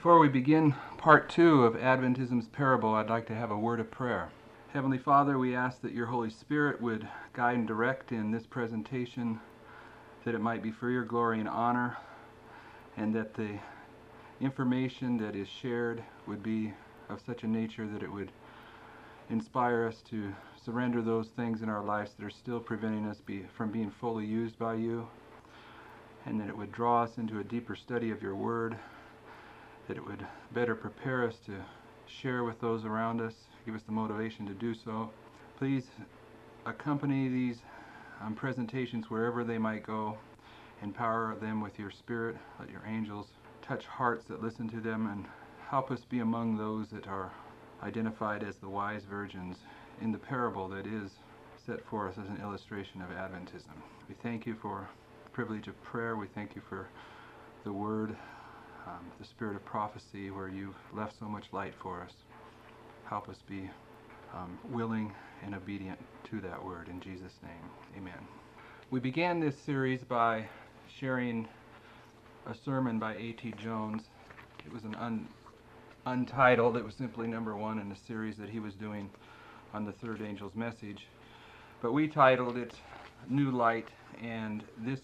Before we begin part 2 of Adventism's parable, I'd like to have a word of prayer. Heavenly Father, we ask that your Holy Spirit would guide and direct in this presentation, that it might be for your glory and honor, and that the information that is shared would be of such a nature that it would inspire us to surrender those things in our lives that are still preventing us from being fully used by you, and that it would draw us into a deeper study of your word, that it would better prepare us to share with those around us, give us the motivation to do so. Please accompany these presentations wherever they might go. Empower them with your Spirit. Let your angels touch hearts that listen to them, and help us be among those that are identified as the wise virgins in the parable that is set for us as an illustration of Adventism. We thank you for the privilege of prayer. We thank you for the word, the spirit of prophecy, where you've left so much light for us. Help us be willing and obedient to that word. In Jesus' name, amen. We began this series by sharing a sermon by A.T. Jones. It was an untitled. It was simply number 1 in a series that he was doing on the third angel's message. But we titled it New Light, and this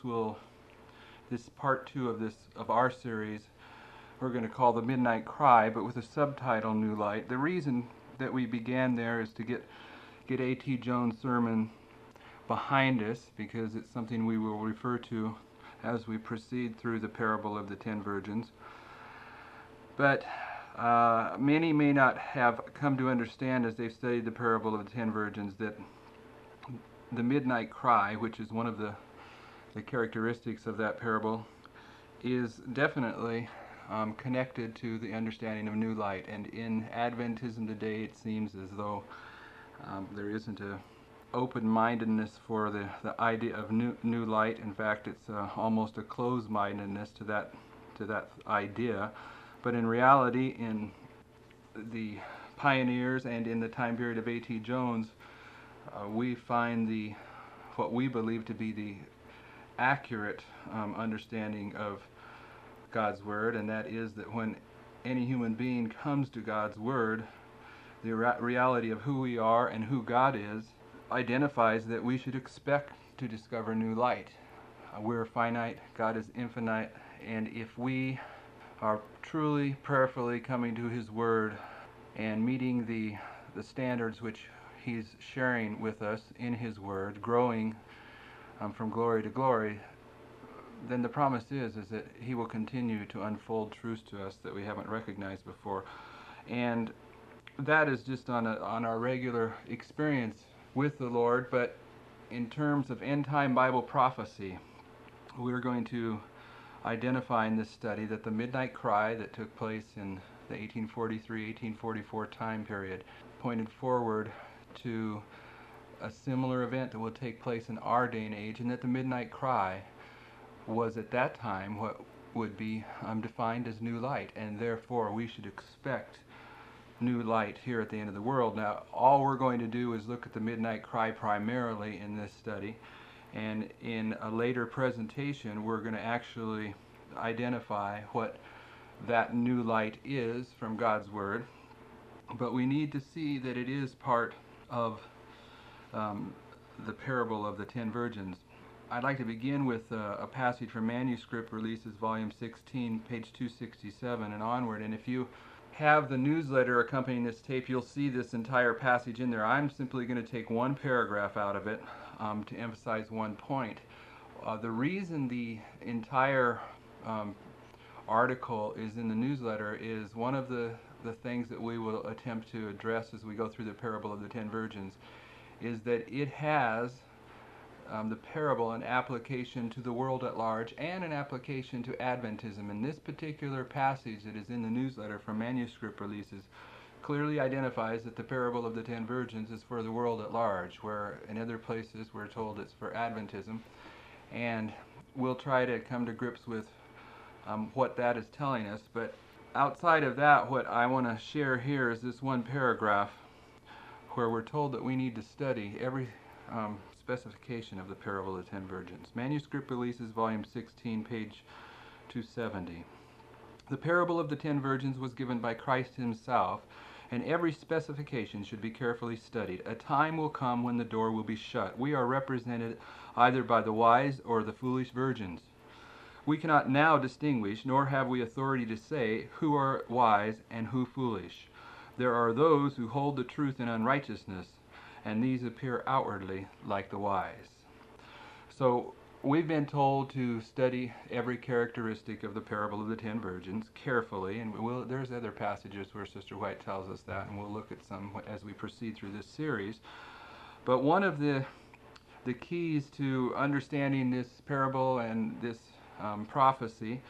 part 2 of our series we're going to call The Midnight Cry, but with a subtitle, New Light. The reason that we began there is to get A.T. Jones' sermon behind us, because it's something we will refer to as we proceed through the parable of the 10 virgins. But many may not have come to understand, as they've studied the parable of the 10 virgins, that the midnight cry, which is one of the characteristics of that parable, is definitely connected to the understanding of new light. And in Adventism today, it seems as though there isn't a open-mindedness for the idea of new light. In fact, it's almost a closed-mindedness to that idea. But in reality, in the pioneers and in the time period of A.T. Jones, we find what we believe to be the accurate understanding of God's Word, and that is that when any human being comes to God's Word, the reality of who we are and who God is identifies that we should expect to discover new light. We're finite, God is infinite, and if we are truly, prayerfully coming to His Word and meeting the standards which He's sharing with us in His Word, growing from glory to glory, then the promise is that He will continue to unfold truths to us that we haven't recognized before. And that is just on our regular experience with the Lord. But in terms of end-time Bible prophecy, we're going to identify in this study that the midnight cry that took place in the 1843-1844 time period pointed forward to a similar event that will take place in our day and age, and that the midnight cry was at that time what would be defined as new light, and therefore we should expect new light here at the end of the world. Now, all we're going to do is look at the midnight cry primarily in this study, and in a later presentation we're going to actually identify what that new light is from God's Word. But we need to see that it is part of the parable of the 10 virgins. I'd like to begin with a passage from Manuscript Releases, Volume 16, page 267 and onward. And if you have the newsletter accompanying this tape, you'll see this entire passage in there. I'm simply going to take one paragraph out of it to emphasize one point. The reason the entire article is in the newsletter is one of the things that we will attempt to address as we go through the parable of the 10 virgins is that it has the parable an application to the world at large and an application to Adventism. And this particular passage that is in the newsletter from Manuscript Releases clearly identifies that the parable of the 10 virgins is for the world at large, where in other places we're told it's for Adventism. And we'll try to come to grips with what that is telling us. But outside of that, what I want to share here is this one paragraph where we're told that we need to study every specification of the parable of the 10 virgins. Manuscript Releases, Volume 16, page 270. The parable of the 10 virgins was given by Christ himself, and every specification should be carefully studied. A time will come when the door will be shut. We are represented either by the wise or the foolish virgins. We cannot now distinguish, nor have we authority to say, who are wise and who foolish. There are those who hold the truth in unrighteousness, and these appear outwardly like the wise. So we've been told to study every characteristic of the parable of the 10 virgins carefully, and there's other passages where Sister White tells us that, and we'll look at some as we proceed through this series. But one of the keys to understanding this parable and this prophecy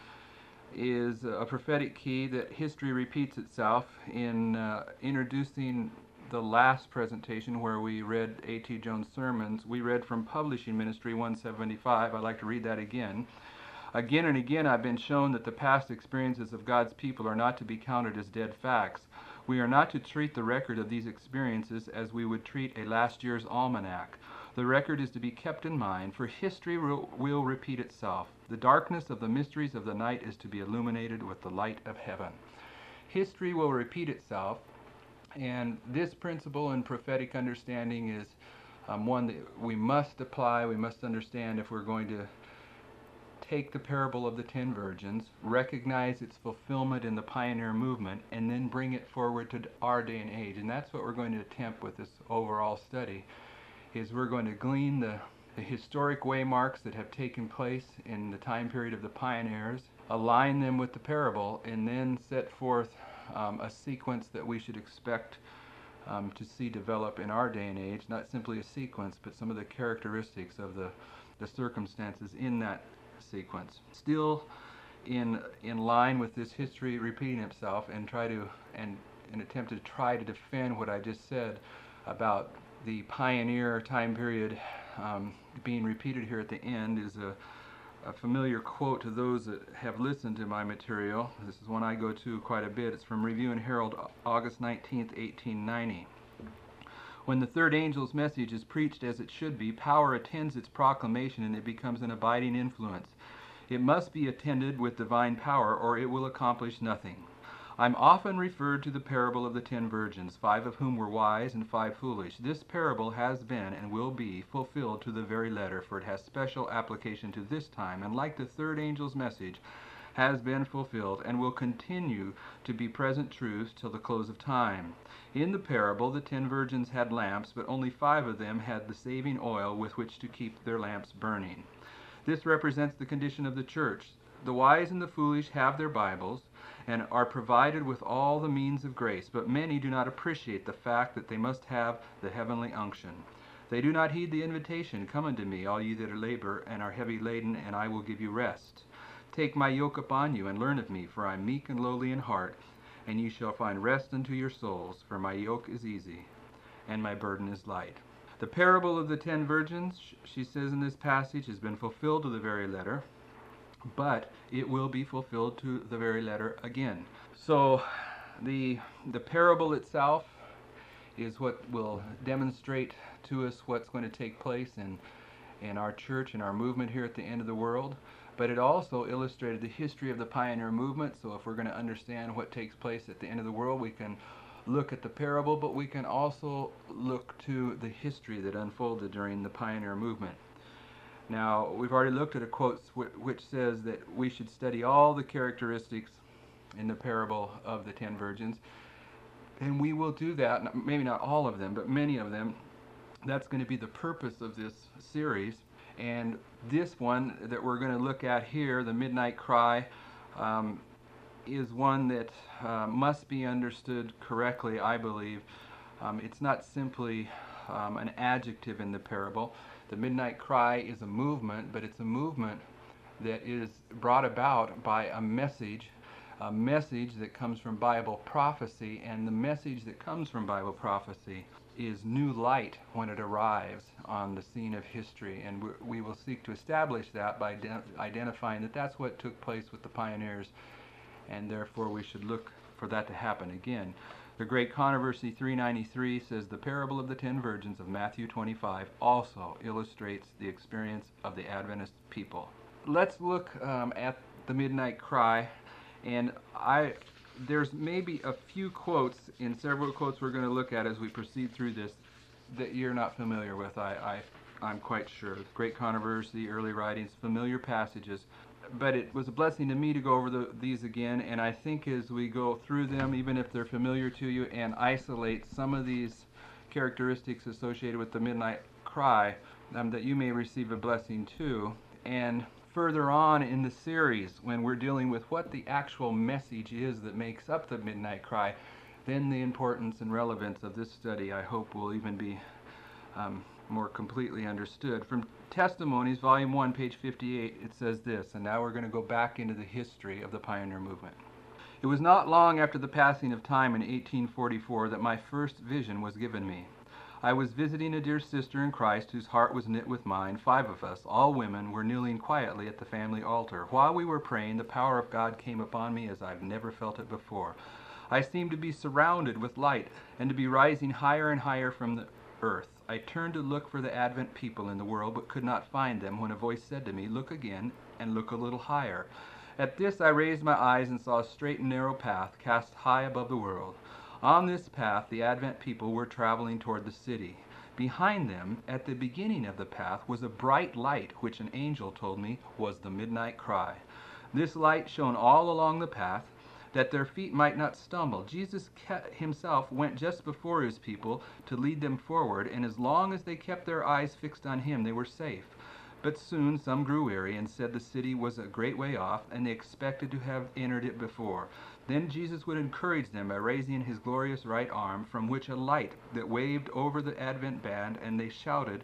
is a prophetic key that history repeats itself in introducing the last presentation where we read A.T. Jones' sermons. We read from Publishing Ministry 175. I'd like to read that again. Again and again I've been shown that the past experiences of God's people are not to be counted as dead facts. We are not to treat the record of these experiences as we would treat a last year's almanac. The record is to be kept in mind, for history will repeat itself. The darkness of the mysteries of the night is to be illuminated with the light of heaven. History will repeat itself, and this principle in prophetic understanding is one that we must apply, we must understand if we're going to take the parable of the 10 virgins, recognize its fulfillment in the pioneer movement, and then bring it forward to our day and age. And that's what we're going to attempt with this overall study, is we're going to glean the historic waymarks that have taken place in the time period of the pioneers, align them with the parable, and then set forth a sequence that we should expect to see develop in our day and age. Not simply a sequence, but some of the characteristics of the circumstances in that sequence. Still in line with this history repeating itself, and attempt to try to defend what I just said about the pioneer time period being repeated here at the end, is a familiar quote to those that have listened to my material. This is one I go to quite a bit. It's from Review and Herald, August 19th, 1890. When the third angel's message is preached as it should be, power attends its proclamation and it becomes an abiding influence. It must be attended with divine power or it will accomplish nothing. I'm often referred to the parable of the 10 virgins, 5 of whom were wise and 5 foolish. This parable has been and will be fulfilled to the very letter, for it has special application to this time, and like the third angel's message, has been fulfilled and will continue to be present truth till the close of time. In the parable, the 10 virgins had lamps, but only 5 of them had the saving oil with which to keep their lamps burning. This represents the condition of the church. The wise and the foolish have their Bibles and are provided with all the means of grace, but many do not appreciate the fact that they must have the heavenly unction. They do not heed the invitation, "Come unto me, all ye that labor and are heavy laden, and I will give you rest. Take my yoke upon you, and learn of me, for I am meek and lowly in heart, and ye shall find rest unto your souls, for my yoke is easy, and my burden is light." The parable of the 10 virgins, she says in this passage, has been fulfilled to the very letter, but it will be fulfilled to the very letter again. So the parable itself is what will demonstrate to us what's going to take place in our church and our movement here at the end of the world. But it also illustrated the history of the pioneer movement. So if we're going to understand what takes place at the end of the world, we can look at the parable, but we can also look to the history that unfolded during the pioneer movement. Now, we've already looked at a quote which says that we should study all the characteristics in the parable of the 10 virgins. And we will do that, maybe not all of them, but many of them. That's going to be the purpose of this series. And this one that we're going to look at here, the Midnight Cry, is one that must be understood correctly, I believe. It's not simply an adjective in the parable. The Midnight Cry is a movement, but it's a movement that is brought about by a message that comes from Bible prophecy, and the message that comes from Bible prophecy is new light when it arrives on the scene of history, and we will seek to establish that by identifying that that's what took place with the pioneers, and therefore we should look for that to happen again. The Great Controversy 393 says the parable of the 10 virgins of Matthew 25 also illustrates the experience of the Adventist people. Let's look at the Midnight Cry And there's maybe a few quotes in several quotes we're going to look at as we proceed through this that you're not familiar with. I'm quite sure. Great Controversy, Early Writings, familiar passages. But it was a blessing to me to go over these again, and I think as we go through them, even if they're familiar to you, and isolate some of these characteristics associated with the midnight cry, that you may receive a blessing too. And further on in the series, when we're dealing with what the actual message is that makes up the midnight cry, then the importance and relevance of this study, I hope, will even be more completely understood. From Testimonies, Volume 1, page 58, it says this, and now we're going to go back into the history of the pioneer movement. It was not long after the passing of time in 1844 that my first vision was given me. I was visiting a dear sister in Christ whose heart was knit with mine. 5 of us, all women, were kneeling quietly at the family altar. While we were praying, the power of God came upon me as I've never felt it before. I seemed to be surrounded with light and to be rising higher and higher from the earth. I turned to look for the Advent people in the world, but could not find them, when a voice said to me, "Look again, and look a little higher." At this I raised my eyes and saw a straight and narrow path cast high above the world. On this path the Advent people were traveling toward the city. Behind them, at the beginning of the path, was a bright light, which an angel told me was the midnight cry. This light shone all along the path, that their feet might not stumble. Jesus himself went just before his people to lead them forward, and as long as they kept their eyes fixed on him, they were safe. But soon some grew weary and said the city was a great way off, and they expected to have entered it before. Then Jesus would encourage them by raising his glorious right arm, from which a light that waved over the Advent band, and they shouted,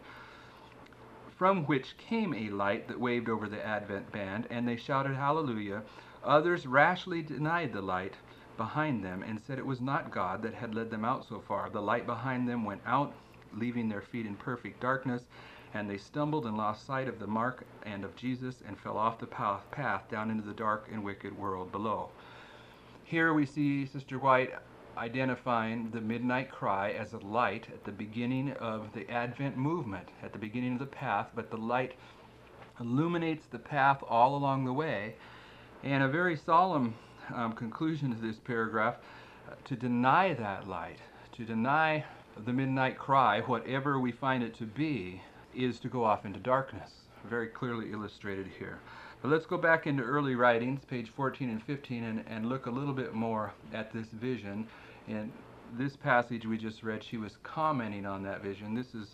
from which came a light that waved over the Advent band, and they shouted hallelujah. Others rashly denied the light behind them and said it was not God that had led them out so far. The light behind them went out, leaving their feet in perfect darkness, and they stumbled and lost sight of the mark and of Jesus and fell off the path down into the dark and wicked world below. Here we see Sister White identifying the midnight cry as a light at the beginning of the Advent movement, at the beginning of the path, but the light illuminates the path all along the way. And a very solemn conclusion to this paragraph, to deny that light, to deny the midnight cry, whatever we find it to be, is to go off into darkness. Very clearly illustrated here. But let's go back into early writings, page 14 and 15, and look a little bit more at this vision. In this passage we just read, she was commenting on that vision. This is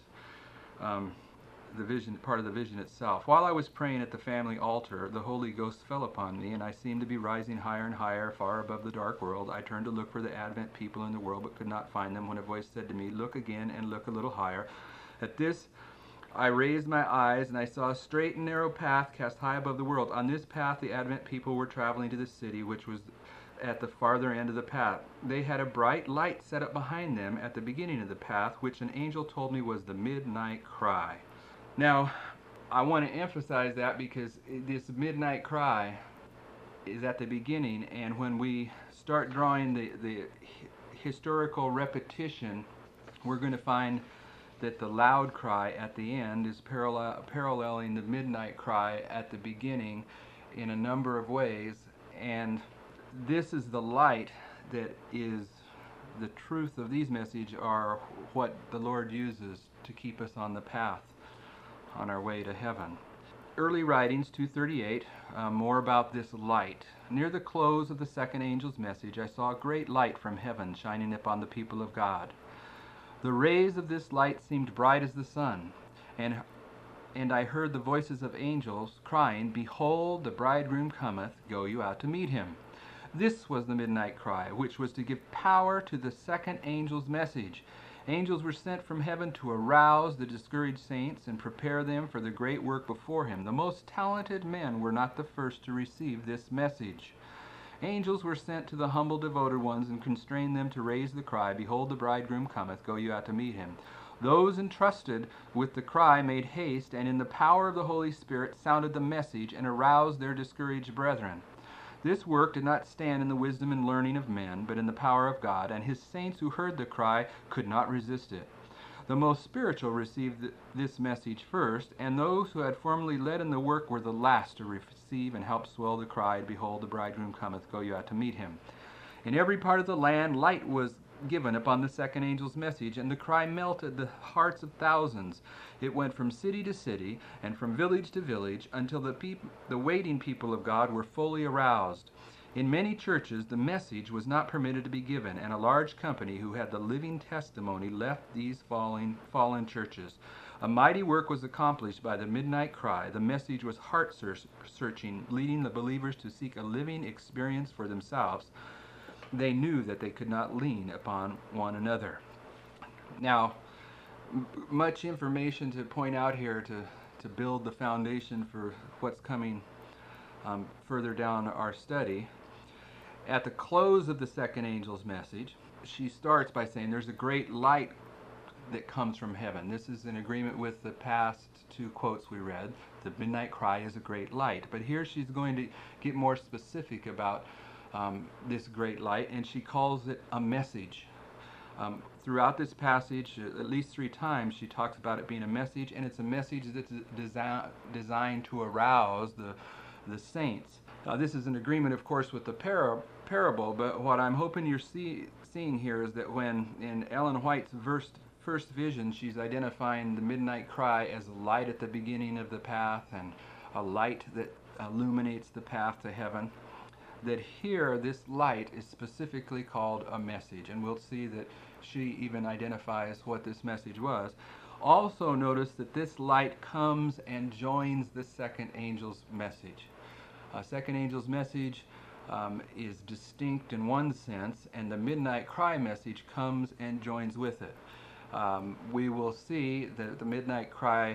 the vision, part of the vision itself. While I was praying at the family altar, the Holy Ghost fell upon me, and I seemed to be rising higher and higher, far above the dark world. I turned to look for the Advent people in the world, but could not find them, when a voice said to me, "Look again and look a little higher." At this I raised my eyes, and I saw a straight and narrow path cast high above the world. On this path the Advent people were traveling to the city, which was at the farther end of the path. They had a bright light set up behind them at the beginning of the path, which an angel told me was the midnight cry. Now, I want to emphasize that because this midnight cry is at the beginning, and when we start drawing the historical repetition, we're going to find that the loud cry at the end is paralleling the midnight cry at the beginning in a number of ways, and this is the light that is the truth of these messages, are what the Lord uses to keep us on the path on our way to heaven. Early Writings 2:38, more about this light. Near the close of the second angel's message, I saw a great light from heaven shining upon the people of God. The rays of this light seemed bright as the sun, and I heard the voices of angels crying, "Behold, the bridegroom cometh, go you out to meet him." This was the midnight cry, which was to give power to the second angel's message. Angels were sent from heaven to arouse the discouraged saints and prepare them for the great work before him. The most talented men were not the first to receive this message. Angels were sent to the humble devoted ones and constrained them to raise the cry, "Behold, the bridegroom cometh, go you out to meet him." Those entrusted with the cry made haste, and in the power of the Holy Spirit sounded the message and aroused their discouraged brethren. This work did not stand in the wisdom and learning of men, but in the power of God, and his saints who heard the cry could not resist it. The most spiritual received this message first, and those who had formerly led in the work were the last to receive and help swell the cry, "Behold, the bridegroom cometh, go you out to meet him." In every part of the land light was given upon the second angel's message, and the cry melted the hearts of thousands. It went from city to city and from village to village until the waiting people of God were fully aroused. In many churches, the message was not permitted to be given, and a large company who had the living testimony left these fallen churches. A mighty work was accomplished by the midnight cry. The message was heart-searching, leading the believers to seek a living experience for themselves. They knew that they could not lean upon one another. Now, much information to point out here to build the foundation for what's coming further down our study. At the close of the second angel's message, she starts by saying there's a great light that comes from heaven. This is in agreement with the past two quotes we read. The midnight cry is a great light. But here she's going to get more specific about this great light, and she calls it a message. Throughout this passage, at least 3 times, she talks about it being a message, and it's a message that's designed to arouse the saints. This is in agreement, of course, with the parable, but what I'm hoping you're seeing here is that when in Ellen White's first vision, she's identifying the midnight cry as a light at the beginning of the path and a light that illuminates the path to heaven, that here this light is specifically called a message, and we'll see that she even identifies what this message was. Also notice that this light comes and joins the second angel's message. Second angel's message is distinct in one sense, and the midnight cry message comes and joins with it. We will see that the midnight cry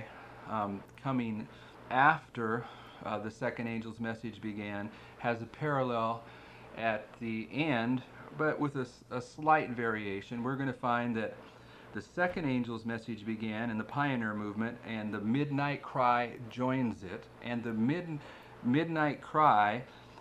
coming after the second angel's message began has a parallel at the end, but with a slight variation. We're going to find that the second angel's message began in the pioneer movement, and the midnight cry joins it, and the midnight cry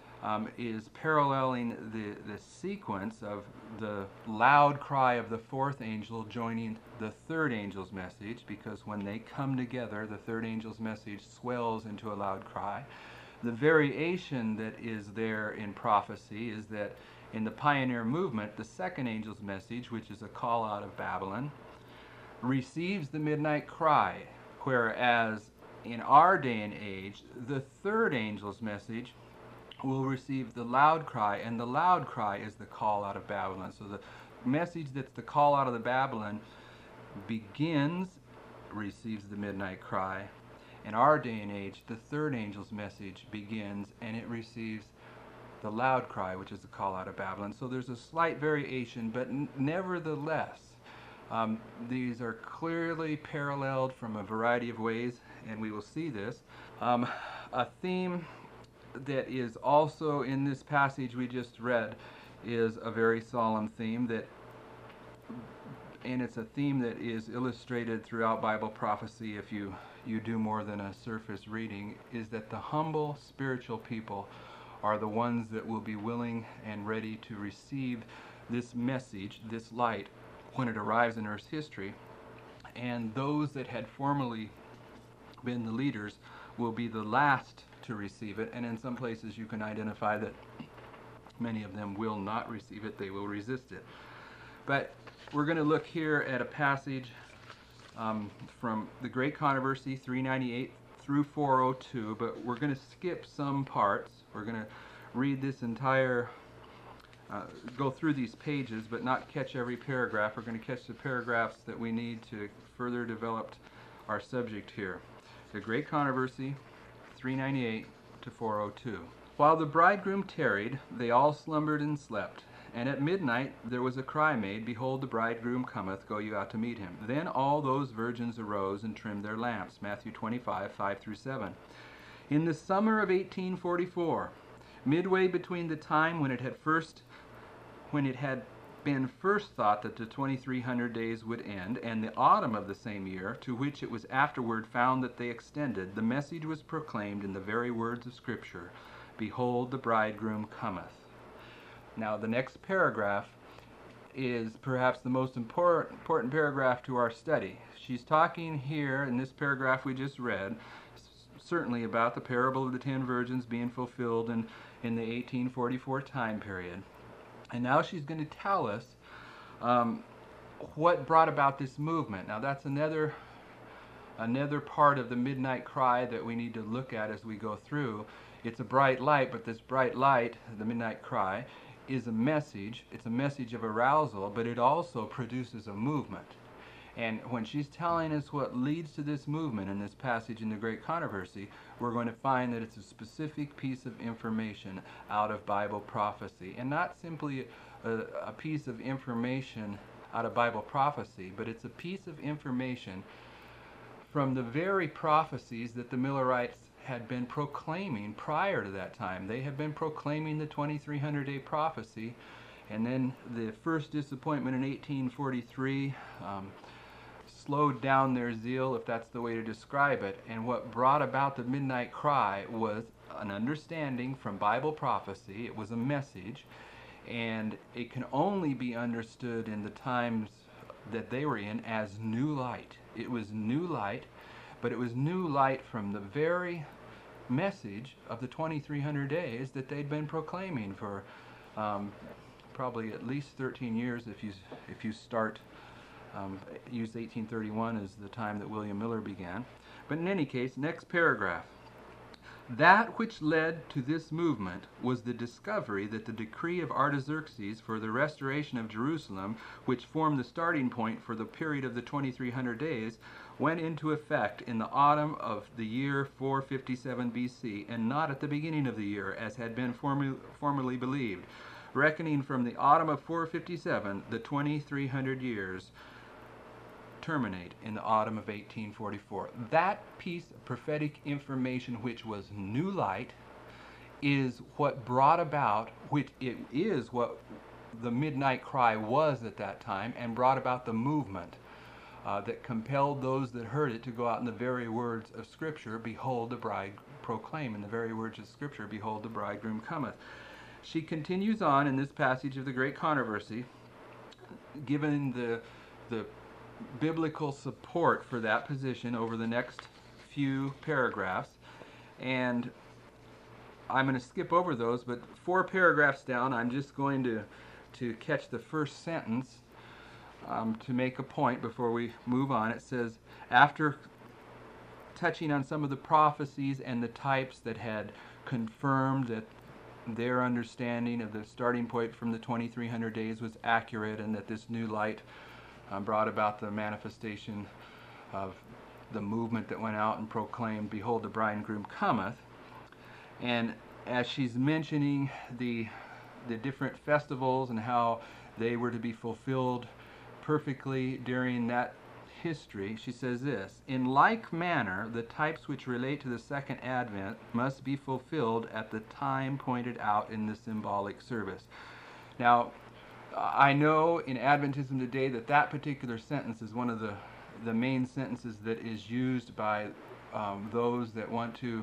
is paralleling the sequence of the loud cry of the fourth angel joining the third angel's message, because when they come together, the third angel's message swells into a loud cry. The variation that is there in prophecy is that in the pioneer movement, the second angel's message, which is a call out of Babylon, receives the midnight cry, whereas in our day and age, the third angel's message will receive the loud cry, and the loud cry is the call out of Babylon. So the message that's the call out of the Babylon receives the midnight cry. In our day and age, the third angel's message begins, and it receives the loud cry, which is the call out of Babylon. So there's a slight variation, but nevertheless, these are clearly paralleled from a variety of ways, and we will see this. A theme that is also in this passage we just read is a very solemn theme, and it's a theme that is illustrated throughout Bible prophecy if you do more than a surface reading, is that the humble spiritual people are the ones that will be willing and ready to receive this message, this light, when it arrives in Earth's history, and those that had formerly been the leaders will be the last to receive it, and in some places you can identify that many of them will not receive it, they will resist it. But we're going to look here at a passage from the Great Controversy 398 through 402, but we're going to skip some parts. We're going to read this entire go through these pages, but not catch every paragraph. We're going to catch the paragraphs that we need to further develop our subject here. The Great Controversy, 398 to 402. While the bridegroom tarried, they all slumbered and slept. And at midnight there was a cry made, Behold, the bridegroom cometh, go you out to meet him. Then all those virgins arose and trimmed their lamps. Matthew 25, 5 through 7. In the summer of 1844, midway between the time when it had been first thought that the 2300 days would end, and the autumn of the same year, to which it was afterward found that they extended, the message was proclaimed in the very words of Scripture, Behold, the bridegroom cometh. Now the next paragraph is perhaps the most important paragraph to our study. She's talking here in this paragraph we just read, certainly about the parable of the 10 virgins being fulfilled in the 1844 time period. And now she's going to tell us what brought about this movement. Now that's another part of the midnight cry that we need to look at as we go through. It's a bright light, but this bright light, the midnight cry, is a message. It's a message of arousal, but it also produces a movement. And when she's telling us what leads to this movement in this passage in the Great Controversy, we're going to find that it's a specific piece of information out of Bible prophecy. And not simply a piece of information out of Bible prophecy, but it's a piece of information from the very prophecies that the Millerites had been proclaiming prior to that time. They had been proclaiming the 2300-day prophecy, and then the first disappointment in 1843 slowed down their zeal, if that's the way to describe it. And what brought about the midnight cry was an understanding from Bible prophecy. It was a message, and it can only be understood in the times that they were in as new light. It was new light, but it was new light from the very message of the 2300 days that they'd been proclaiming for probably at least 13 years if you start use 1831 as the time that William Miller began. But in any case, next paragraph. That which led to this movement was the discovery that the decree of Artaxerxes for the restoration of Jerusalem, which formed the starting point for the period of the 2300 days, went into effect in the autumn of the year 457 BC, and not at the beginning of the year, as had been formerly believed. Reckoning from the autumn of 457, the 2300 years terminate in the autumn of 1844. That piece of prophetic information, which was new light, is what brought about, which it is what the midnight cry was at that time, and brought about the movement that compelled those that heard it to go out in the very words of Scripture, behold the bride, proclaim in the very words of Scripture, behold the bridegroom cometh. She continues on in this passage of the Great Controversy, given the biblical support for that position over the next few paragraphs, and I'm going to skip over those, but 4 paragraphs down I'm just going to catch the first sentence to make a point before we move on. It says, after touching on some of the prophecies and the types that had confirmed that their understanding of the starting point from the 2300 days was accurate, and that this new light brought about the manifestation of the movement that went out and proclaimed, behold the bridegroom cometh. And as she's mentioning the different festivals and how they were to be fulfilled perfectly during that history, she says this: in like manner, the types which relate to the second advent must be fulfilled at the time pointed out in the symbolic service. Now, I know in Adventism today that particular sentence is one of the main sentences that is used by those that want to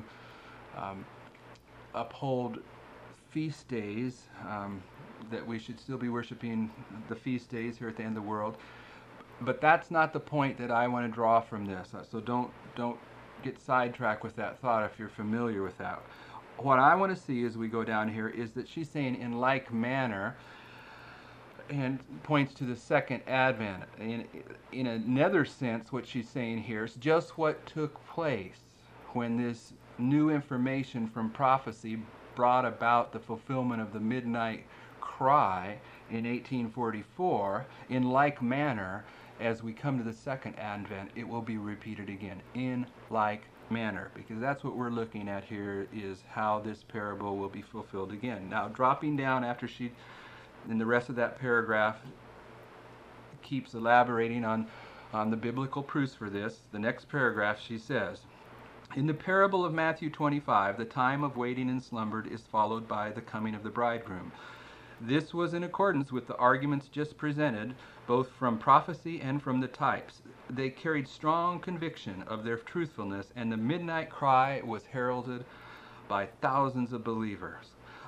uphold feast days, that we should still be worshiping the feast days here at the end of the world. But that's not the point that I want to draw from this. So don't get sidetracked with that thought if you're familiar with that. What I want to see as we go down here is that she's saying in like manner, and points to the second advent. In another sense, what she's saying here is just what took place when this new information from prophecy brought about the fulfillment of the midnight cry in 1844. In like manner, as we come to the second advent, it will be repeated again, in like manner, because that's what we're looking at here, is how this parable will be fulfilled again. Now, dropping down after she, in the rest of that paragraph, keeps elaborating on the biblical proofs for this. The next paragraph, she says, in the parable of Matthew 25, the time of waiting and slumbered is followed by the coming of the bridegroom. This was in accordance with the arguments just presented, both from prophecy and from the types. They carried strong conviction of their truthfulness, and the midnight cry was heralded by thousands of believers.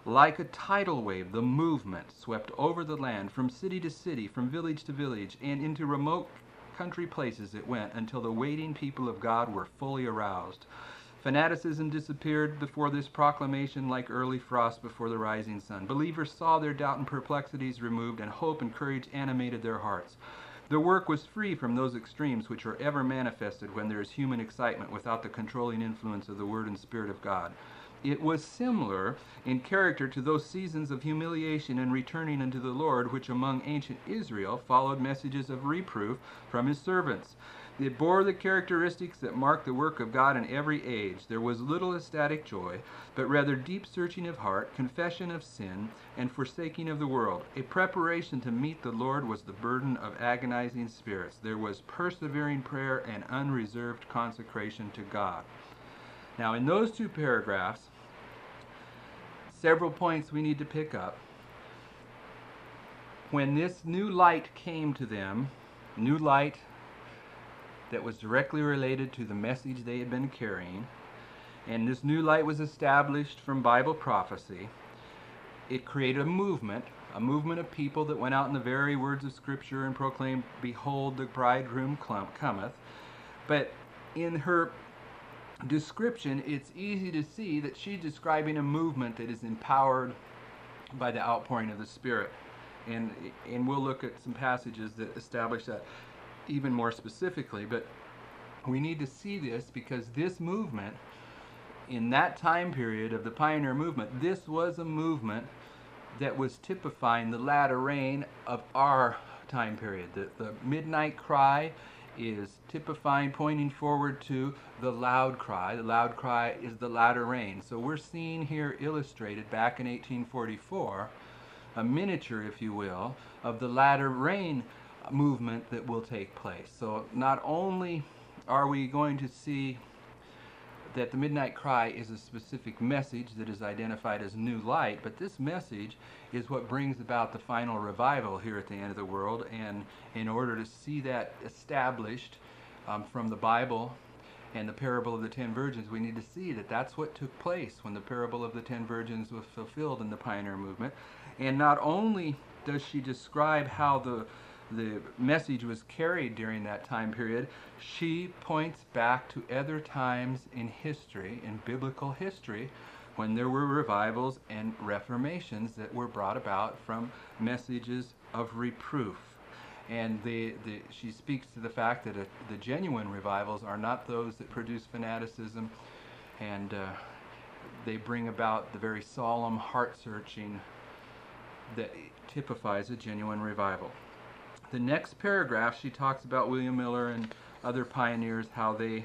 Like a tidal wave, the movement swept over the land from city to city, from village to village, and into remote country places it went until the waiting people of God were fully aroused. Fanaticism disappeared before this proclamation like early frost before the rising sun. Believers saw their doubt and perplexities removed, and hope and courage animated their hearts. The work was free from those extremes which are ever manifested when there is human excitement without the controlling influence of the Word and Spirit of God. It was similar in character to those seasons of humiliation and returning unto the Lord which among ancient Israel followed messages of reproof from his servants. It bore the characteristics that mark the work of God in every age. There was little ecstatic joy, but rather deep searching of heart, confession of sin, and forsaking of the world. A preparation to meet the Lord was the burden of agonizing spirits. There was persevering prayer and unreserved consecration to God. Now, in those two paragraphs, several points we need to pick up. When this new light came to them, new light that was directly related to the message they had been carrying, and this new light was established from Bible prophecy, it created a movement of people that went out in the very words of Scripture and proclaimed, "Behold, the bridegroom cometh." But in her description, it's easy to see that she's describing a movement that is empowered by the outpouring of the Spirit. And we'll look at some passages that establish that even more specifically, but we need to see this because this movement, in that time period of the pioneer movement, this was a movement that was typifying the latter rain of our time period. The midnight cry is typifying, pointing forward to the loud cry. The loud cry is the latter rain. So we're seeing here illustrated back in 1844, a miniature, if you will, of the latter rain movement that will take place. So not only are we going to see that the midnight cry is a specific message that is identified as new light, but this message is what brings about the final revival here at the end of the world. And in order to see that established from the Bible and the parable of the 10 virgins, we need to see that that's what took place when the parable of the 10 virgins was fulfilled in the pioneer movement. And not only does she describe how the message was carried during that time period, she points back to other times in history, in biblical history, when there were revivals and reformations that were brought about from messages of reproof. And she speaks to the fact that the genuine revivals are not those that produce fanaticism, and they bring about the very solemn heart-searching that typifies a genuine revival. The next paragraph, she talks about William Miller and other pioneers, how they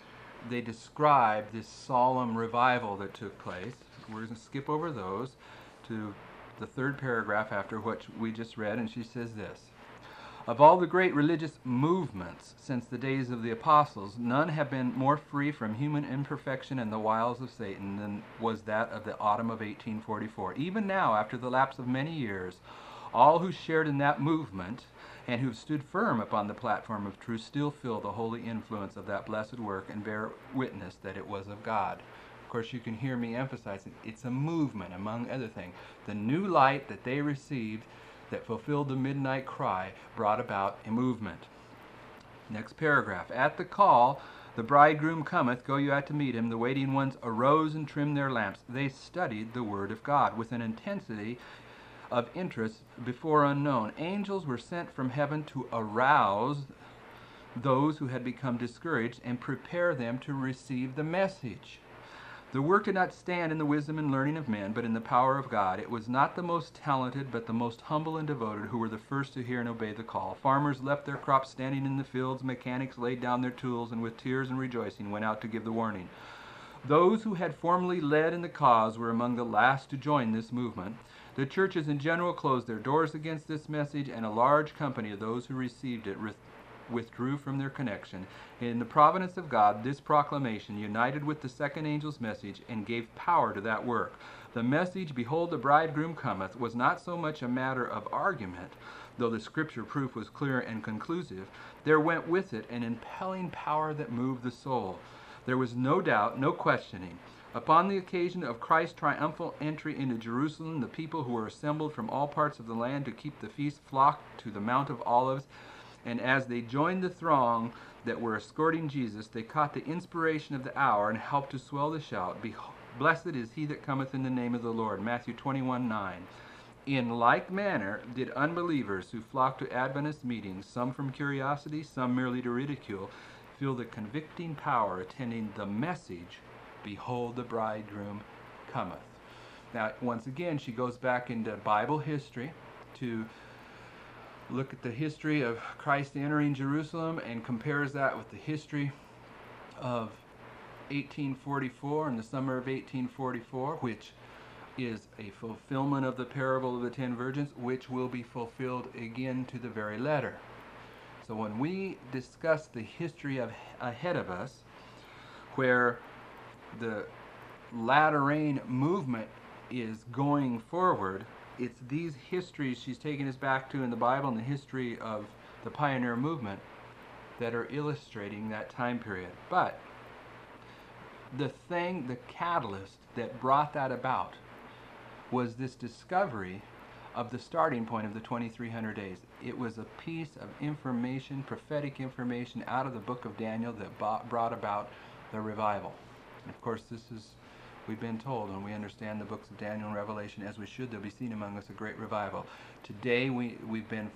describe this solemn revival that took place. We're going to skip over those to the third paragraph after what we just read, and she says this: "Of all the great religious movements since the days of the apostles, none have been more free from human imperfection and the wiles of Satan than was that of the autumn of 1844. Even now, after the lapse of many years, all who shared in that movement and who've stood firm upon the platform of truth still feel the holy influence of that blessed work and bear witness that it was of God." Of course, you can hear me emphasizing it's a movement, among other things. The new light that they received that fulfilled the midnight cry brought about a movement. Next paragraph. "At the call, the bridegroom cometh, go you out to meet him. The waiting ones arose and trimmed their lamps. They studied the word of God with an intensity of interest before unknown. Angels were sent from heaven to arouse those who had become discouraged and prepare them to receive the message. The work did not stand in the wisdom and learning of men, but in the power of God. It was not the most talented, but the most humble and devoted who were the first to hear and obey the call. Farmers left their crops standing in the fields. Mechanics laid down their tools, and with tears and rejoicing went out to give the warning. Those who had formerly led in the cause were among the last to join this movement. The churches in general closed their doors against this message, and a large company of those who received it withdrew from their connection. In the providence of God, this proclamation united with the second angel's message and gave power to that work. The message, 'Behold, the bridegroom cometh,' was not so much a matter of argument, though the scripture proof was clear and conclusive. There went with it an impelling power that moved the soul. There was no doubt, no questioning. Upon the occasion of Christ's triumphal entry into Jerusalem, the people who were assembled from all parts of the land to keep the feast flocked to the Mount of Olives, and as they joined the throng that were escorting Jesus, they caught the inspiration of the hour and helped to swell the shout, "Blessed is he that cometh in the name of the Lord." Matthew 21:9. In like manner did unbelievers who flocked to Adventist meetings, some from curiosity, some merely to ridicule, feel the convicting power attending the message, "Behold, the bridegroom cometh." Now, once again, she goes back into Bible history to look at the history of Christ entering Jerusalem and compares that with the history of 1844, in the summer of 1844, which is a fulfillment of the parable of the 10 virgins, which will be fulfilled again to the very letter. So when we discuss the history ahead of us, where the latter rain movement is going forward, it's these histories she's taking us back to in the Bible and the history of the pioneer movement that are illustrating that time period. But the catalyst that brought that about was this discovery of the starting point of the 2300 days. It was a piece of information, prophetic information out of the book of Daniel that brought about the revival. And of course, we've been told, when we understand the books of Daniel and Revelation as we should, there'll be seen among us a great revival. Today we've been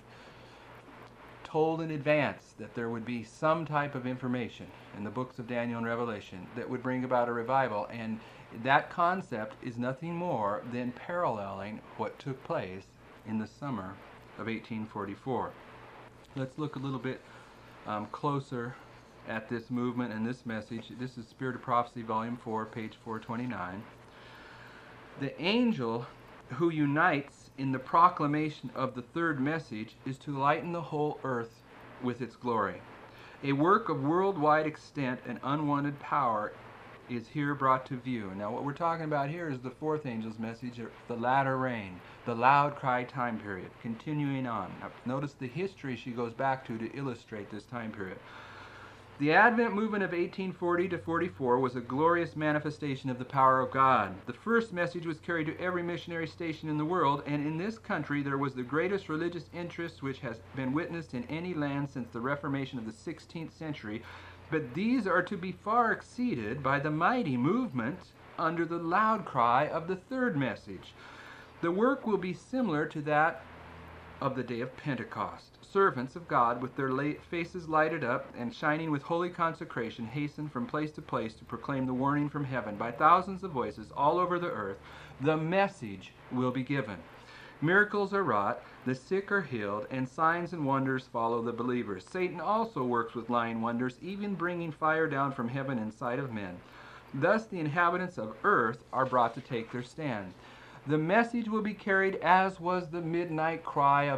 told in advance that there would be some type of information in the books of Daniel and Revelation that would bring about a revival, and that concept is nothing more than paralleling what took place in the summer of 1844. Let's look a little bit closer at this movement and this message. This is Spirit of Prophecy, Volume 4, page 429. The angel who unites in the proclamation of the third message is to lighten the whole earth with its glory. A work of worldwide extent and unwanted power is here brought to view. Now what we're talking about here is the fourth angel's message, the latter rain, the loud cry time period, continuing on. Now, notice the history she goes back to illustrate this time period. The Advent movement of 1840 to 44 was a glorious manifestation of the power of God. The first message was carried to every missionary station in the world, and in this country there was the greatest religious interest which has been witnessed in any land since the Reformation of the 16th century. But these are to be far exceeded by the mighty movement under the loud cry of the third message. The work will be similar to that of the day of Pentecost. Servants of God, with their faces lighted up and shining with holy consecration, hasten from place to place to proclaim the warning from heaven. By thousands of voices all over the earth, the message will be given. Miracles are wrought, the sick are healed, and signs and wonders follow the believers. Satan also works with lying wonders, even bringing fire down from heaven in sight of men. Thus the inhabitants of earth are brought to take their stand. The message will be carried as was the midnight cry of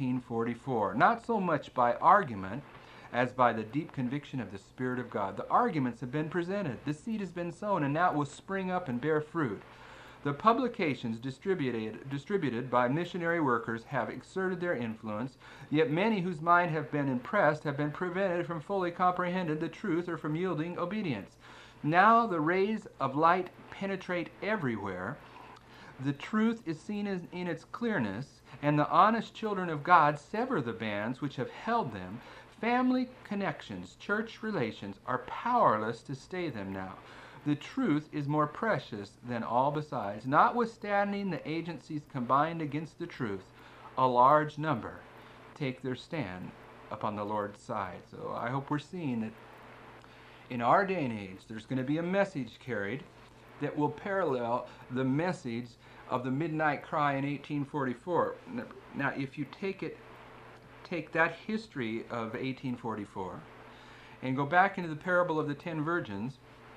1844, not so much by argument as by the deep conviction of the Spirit of God. The arguments have been presented, the seed has been sown, and now it will spring up and bear fruit. The publications distributed by missionary workers have exerted their influence, yet many whose mind have been impressed have been prevented from fully comprehending the truth or from yielding obedience. Now the rays of light penetrate everywhere. The truth is seen in its clearness, and the honest children of God sever the bands which have held them. Family connections, church relations are powerless to stay them now. The truth is more precious than all besides. Notwithstanding the agencies combined against the truth, a large number take their stand upon the Lord's side. So I hope we're seeing that in our day and age, there's going to be a message carried that will parallel the message of the midnight cry in 1844. Now, if you take that history of 1844 and go back into the parable of the 10 virgins,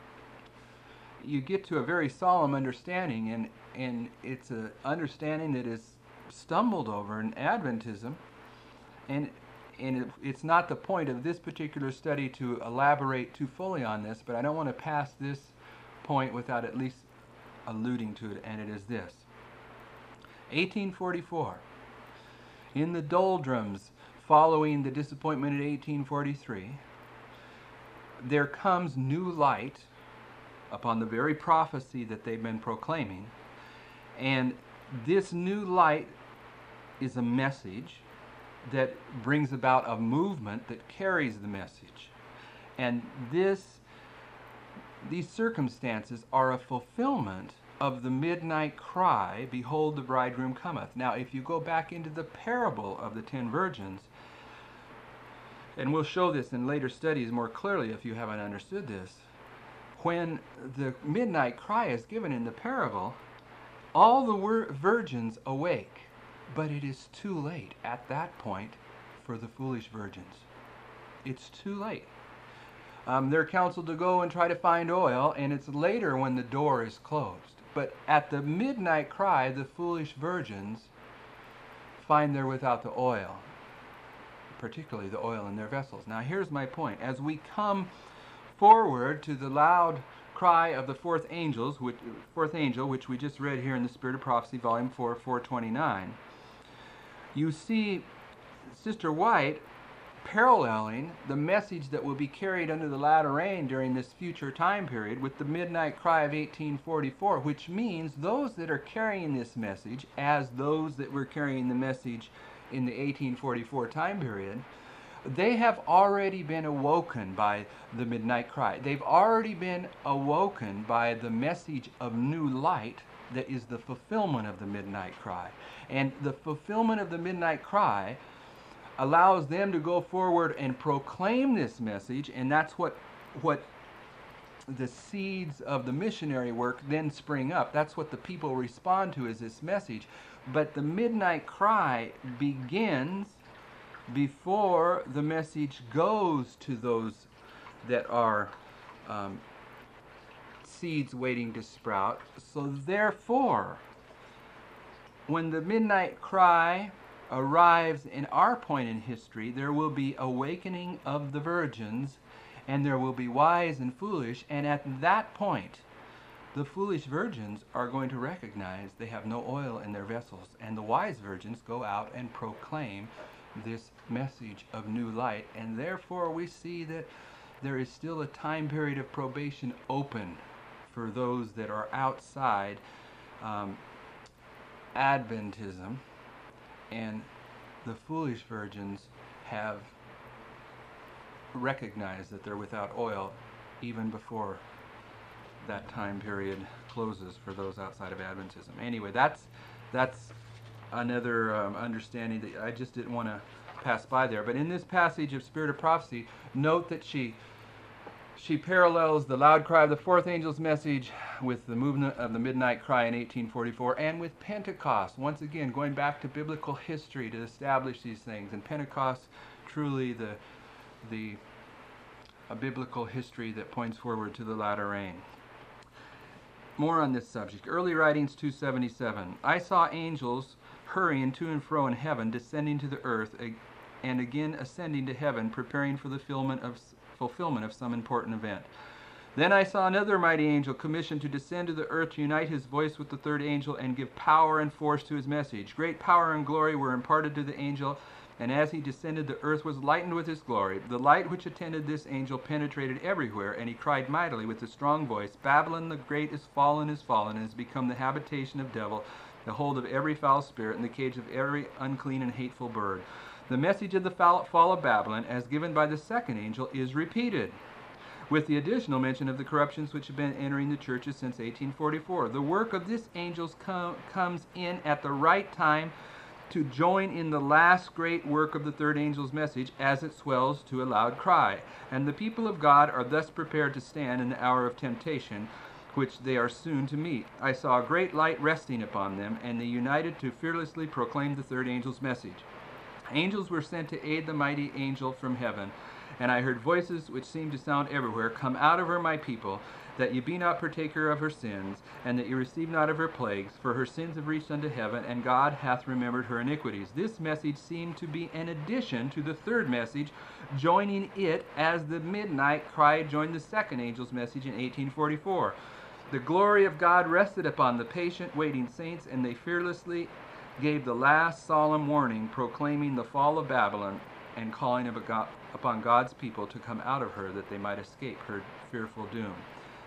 you get to a very solemn understanding, and it's an understanding that is stumbled over in Adventism, and it's not the point of this particular study to elaborate too fully on this, but I don't want to pass this point without at least alluding to it, and it is this. 1844, in the doldrums following the disappointment in 1843, there comes new light upon the very prophecy that they've been proclaiming. And this new light is a message that brings about a movement that carries the message. And these circumstances are a fulfillment of the midnight cry, "Behold, the bridegroom cometh." Now, if you go back into the parable of the 10 virgins, and we'll show this in later studies more clearly if you haven't understood this, when the midnight cry is given in the parable, all the virgins awake, but it is too late at that point for the foolish virgins. It's too late. They're counseled to go and try to find oil, and it's later when the door is closed. But at the midnight cry, the foolish virgins find they're without the oil, particularly the oil in their vessels. Now here's my point. As we come forward to the loud cry of the fourth angel, which we just read here in the Spirit of Prophecy, Volume 4, 429, you see Sister White paralleling the message that will be carried under the latter rain during this future time period with the midnight cry of 1844, which means those that are carrying this message, as those that were carrying the message in the 1844 time period, they have already been awoken by the midnight cry. They've already been awoken by the message of new light that is the fulfillment of the midnight cry. And the fulfillment of the midnight cry allows them to go forward and proclaim this message, and that's what the seeds of the missionary work then spring up. That's what the people respond to, is this message. But the midnight cry begins before the message goes to those that are seeds waiting to sprout. So therefore, when the midnight cry arrives in our point in history, there will be awakening of the virgins, and there will be wise and foolish, and at that point the foolish virgins are going to recognize they have no oil in their vessels, and the wise virgins go out and proclaim this message of new light. And therefore we see that there is still a time period of probation open for those that are outside Adventism, and the foolish virgins have recognized that they're without oil even before that time period closes for those outside of Adventism. Anyway, that's another understanding that I just didn't want to pass by there. But in this passage of Spirit of Prophecy, note that she parallels the loud cry of the fourth angel's message with the movement of the midnight cry in 1844, and with Pentecost, once again going back to biblical history to establish these things. And Pentecost, truly a biblical history that points forward to the latter rain. More on this subject. Early Writings 277. I saw angels hurrying to and fro in heaven, descending to the earth, and again ascending to heaven, preparing for the fulfillment of some important event. Then I saw another mighty angel commissioned to descend to the earth, to unite his voice with the third angel and give power and force to his message. Great power and glory were imparted to the angel, and as he descended, the earth was lightened with his glory. The light which attended this angel penetrated everywhere, and he cried mightily with a strong voice, Babylon the great is fallen, and has become the habitation of devil, the hold of every foul spirit, and the cage of every unclean and hateful bird. The message of the fall of Babylon, as given by the second angel, is repeated, with the additional mention of the corruptions which have been entering the churches since 1844. The work of this angel comes in at the right time to join in the last great work of the third angel's message as it swells to a loud cry. And the people of God are thus prepared to stand in the hour of temptation, which they are soon to meet. I saw a great light resting upon them, and they united to fearlessly proclaim the third angel's message. Angels were sent to aid the mighty angel from heaven, and I heard voices which seemed to sound everywhere, Come out of her, my people, that ye be not partaker of her sins, and that ye receive not of her plagues, for her sins have reached unto heaven, and God hath remembered her iniquities. This message seemed to be an addition to the third message, joining it as the midnight cry joined the second angel's message in 1844. The glory of God rested upon the patient, waiting saints, and they fearlessly gave the last solemn warning, proclaiming the fall of Babylon and calling upon God's people to come out of her that they might escape her fearful doom.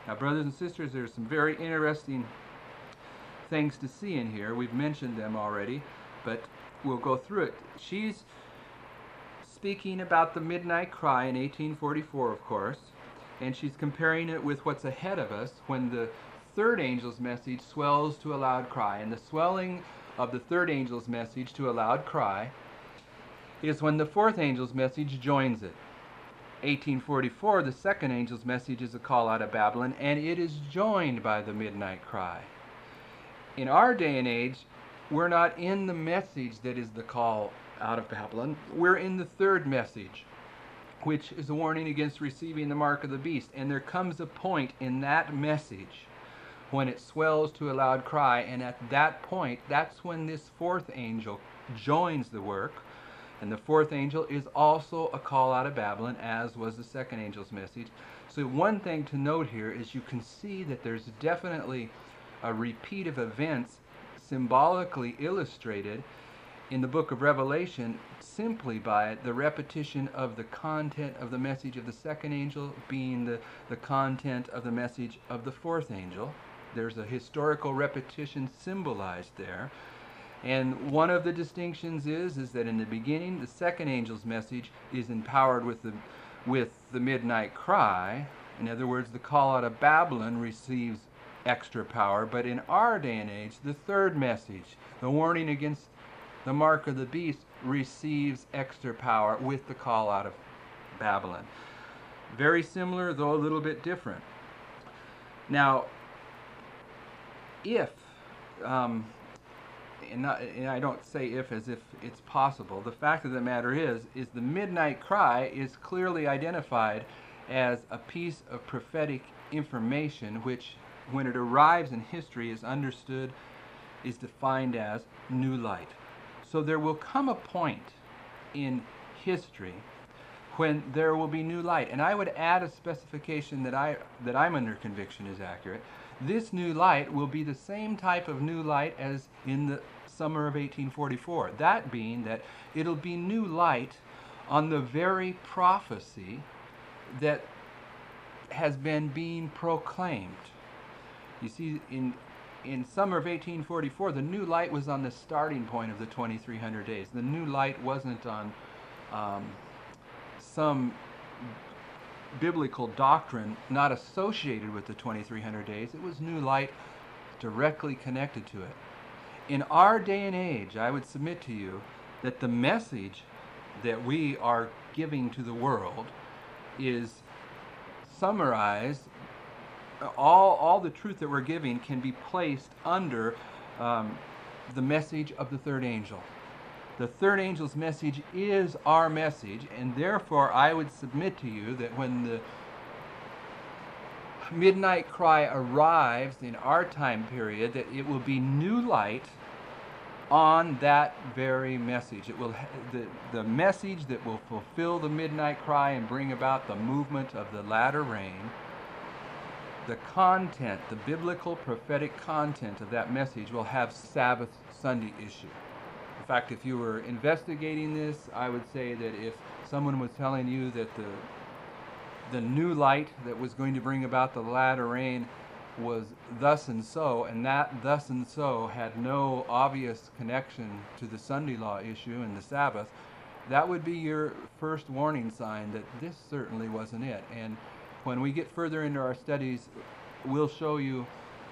Now, brothers and sisters, there's some very interesting things to see in here. We've mentioned them already, but we'll go through it. She's speaking about the midnight cry in 1844, of course, and she's comparing it with what's ahead of us when the third angel's message swells to a loud cry. And the swelling of the third angel's message to a loud cry is when the fourth angel's message joins it. 1844, the second angel's message is a call out of Babylon, and it is joined by the midnight cry. In our day and age, we're not in the message that is the call out of Babylon. We're in the third message, which is a warning against receiving the mark of the beast. And there comes a point in that message when it swells to a loud cry, and at that point, that's when this fourth angel joins the work. And the fourth angel is also a call out of Babylon, as was the second angel's message. So one thing to note here is you can see that there's definitely a repeat of events symbolically illustrated in the book of Revelation simply by the repetition of the content of the message of the second angel being the content of the message of the fourth angel. There's a historical repetition symbolized there. And one of the distinctions is that in the beginning, the second angel's message is empowered with the midnight cry. In other words, the call out of Babylon receives extra power. But in our day and age, the third message, the warning against the mark of the beast, receives extra power with the call out of Babylon. Very similar, though a little bit different. Now, if... and I don't say if as if it's possible. The fact of the matter is the midnight cry is clearly identified as a piece of prophetic information which, when it arrives in history, is understood, is defined as new light. So there will come a point in history when there will be new light. And I would add a specification that I'm under conviction is accurate. This new light will be the same type of new light as in the summer of 1844. That being that it'll be new light on the very prophecy that has been being proclaimed. You see, in summer of 1844, the new light was on the starting point of the 2300 days. The new light wasn't on some biblical doctrine not associated with the 2300 days. It was new light directly connected to it. In our day and age, I would submit to you that the message that we are giving to the world is summarized. All the truth that we're giving can be placed under the message of the third angel. The third angel's message is our message, and therefore I would submit to you that when the midnight cry arrives in our time period, that it will be new light on that very message. It will the message that will fulfill the midnight cry and bring about the movement of the latter rain. The content, the biblical prophetic content of that message will have Sabbath Sunday issue. In fact, if you were investigating this, I would say that if someone was telling you that the new light that was going to bring about the latter rain was thus and so, and that thus and so had no obvious connection to the Sunday law issue and the Sabbath, that would be your first warning sign that this certainly wasn't it. And when we get further into our studies, we'll show you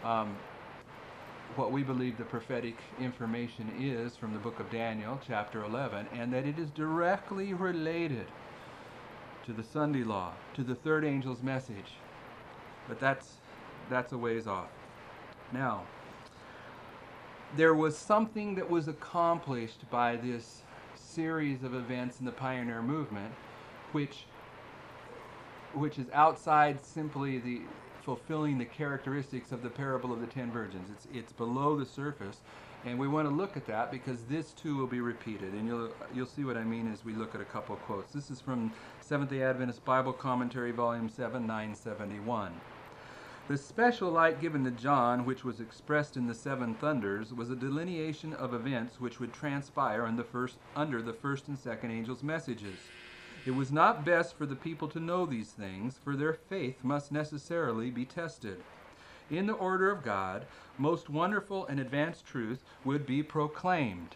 what we believe the prophetic information is from the book of Daniel, chapter 11, and that it is directly related to the Sunday law, to the third angel's message. But that's a ways off. Now, there was something that was accomplished by this series of events in the pioneer movement, which is outside simply the fulfilling the characteristics of the parable of the 10 virgins. It's below the surface, and we want to look at that because this too will be repeated, and you'll see what I mean as we look at a couple of quotes. This is from Seventh-day Adventist Bible Commentary, Volume 7, 971. The special light given to John, which was expressed in the seven thunders, was a delineation of events which would transpire under the first and second angels' messages. It was not best for the people to know these things, for their faith must necessarily be tested. In the order of God, most wonderful and advanced truth would be proclaimed.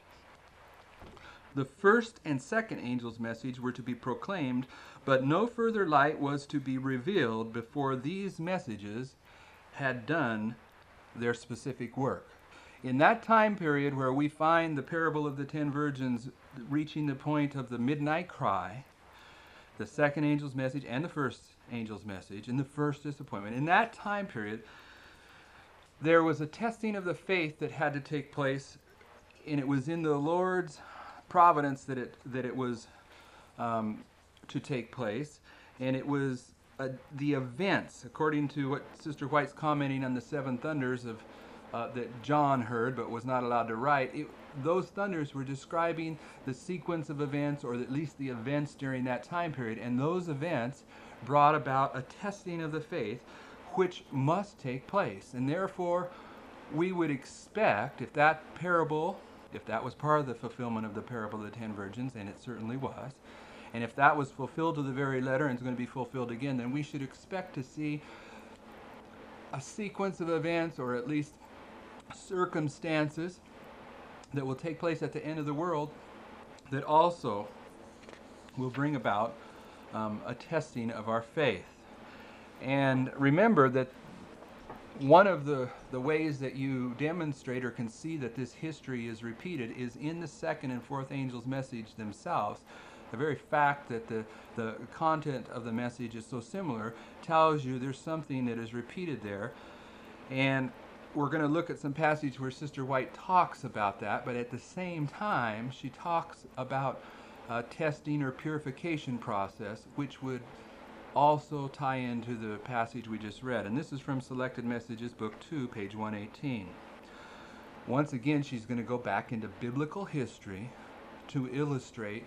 The first and second angel's message were to be proclaimed, but no further light was to be revealed before these messages had done their specific work. In that time period where we find the parable of the 10 virgins reaching the point of the midnight cry, the second angel's message and the first angel's message, and the first disappointment, in that time period, there was a testing of the faith that had to take place, and it was in the Lord's providence that it was to take place, and it was the events, according to what Sister White's commenting on the 7 thunders of that John heard but was not allowed to write. Those thunders were describing the sequence of events, or at least the events during that time period, and those events brought about a testing of the faith which must take place. And therefore, we would expect, if that was part of the fulfillment of the parable of the 10 virgins, and it certainly was, and if that was fulfilled to the very letter and is going to be fulfilled again, then we should expect to see a sequence of events, or at least circumstances, that will take place at the end of the world that also will bring about a testing of our faith. And remember that one of the ways that you demonstrate or can see that this history is repeated is in the second and fourth angel's message themselves. The very fact that the content of the message is so similar tells you there's something that is repeated there. And we're going to look at some passage where Sister White talks about that, but at the same time she talks about testing or purification process, which would also tie into the passage we just read. And this is from Selected Messages, Book 2, page 118. Once again, she's going to go back into biblical history to illustrate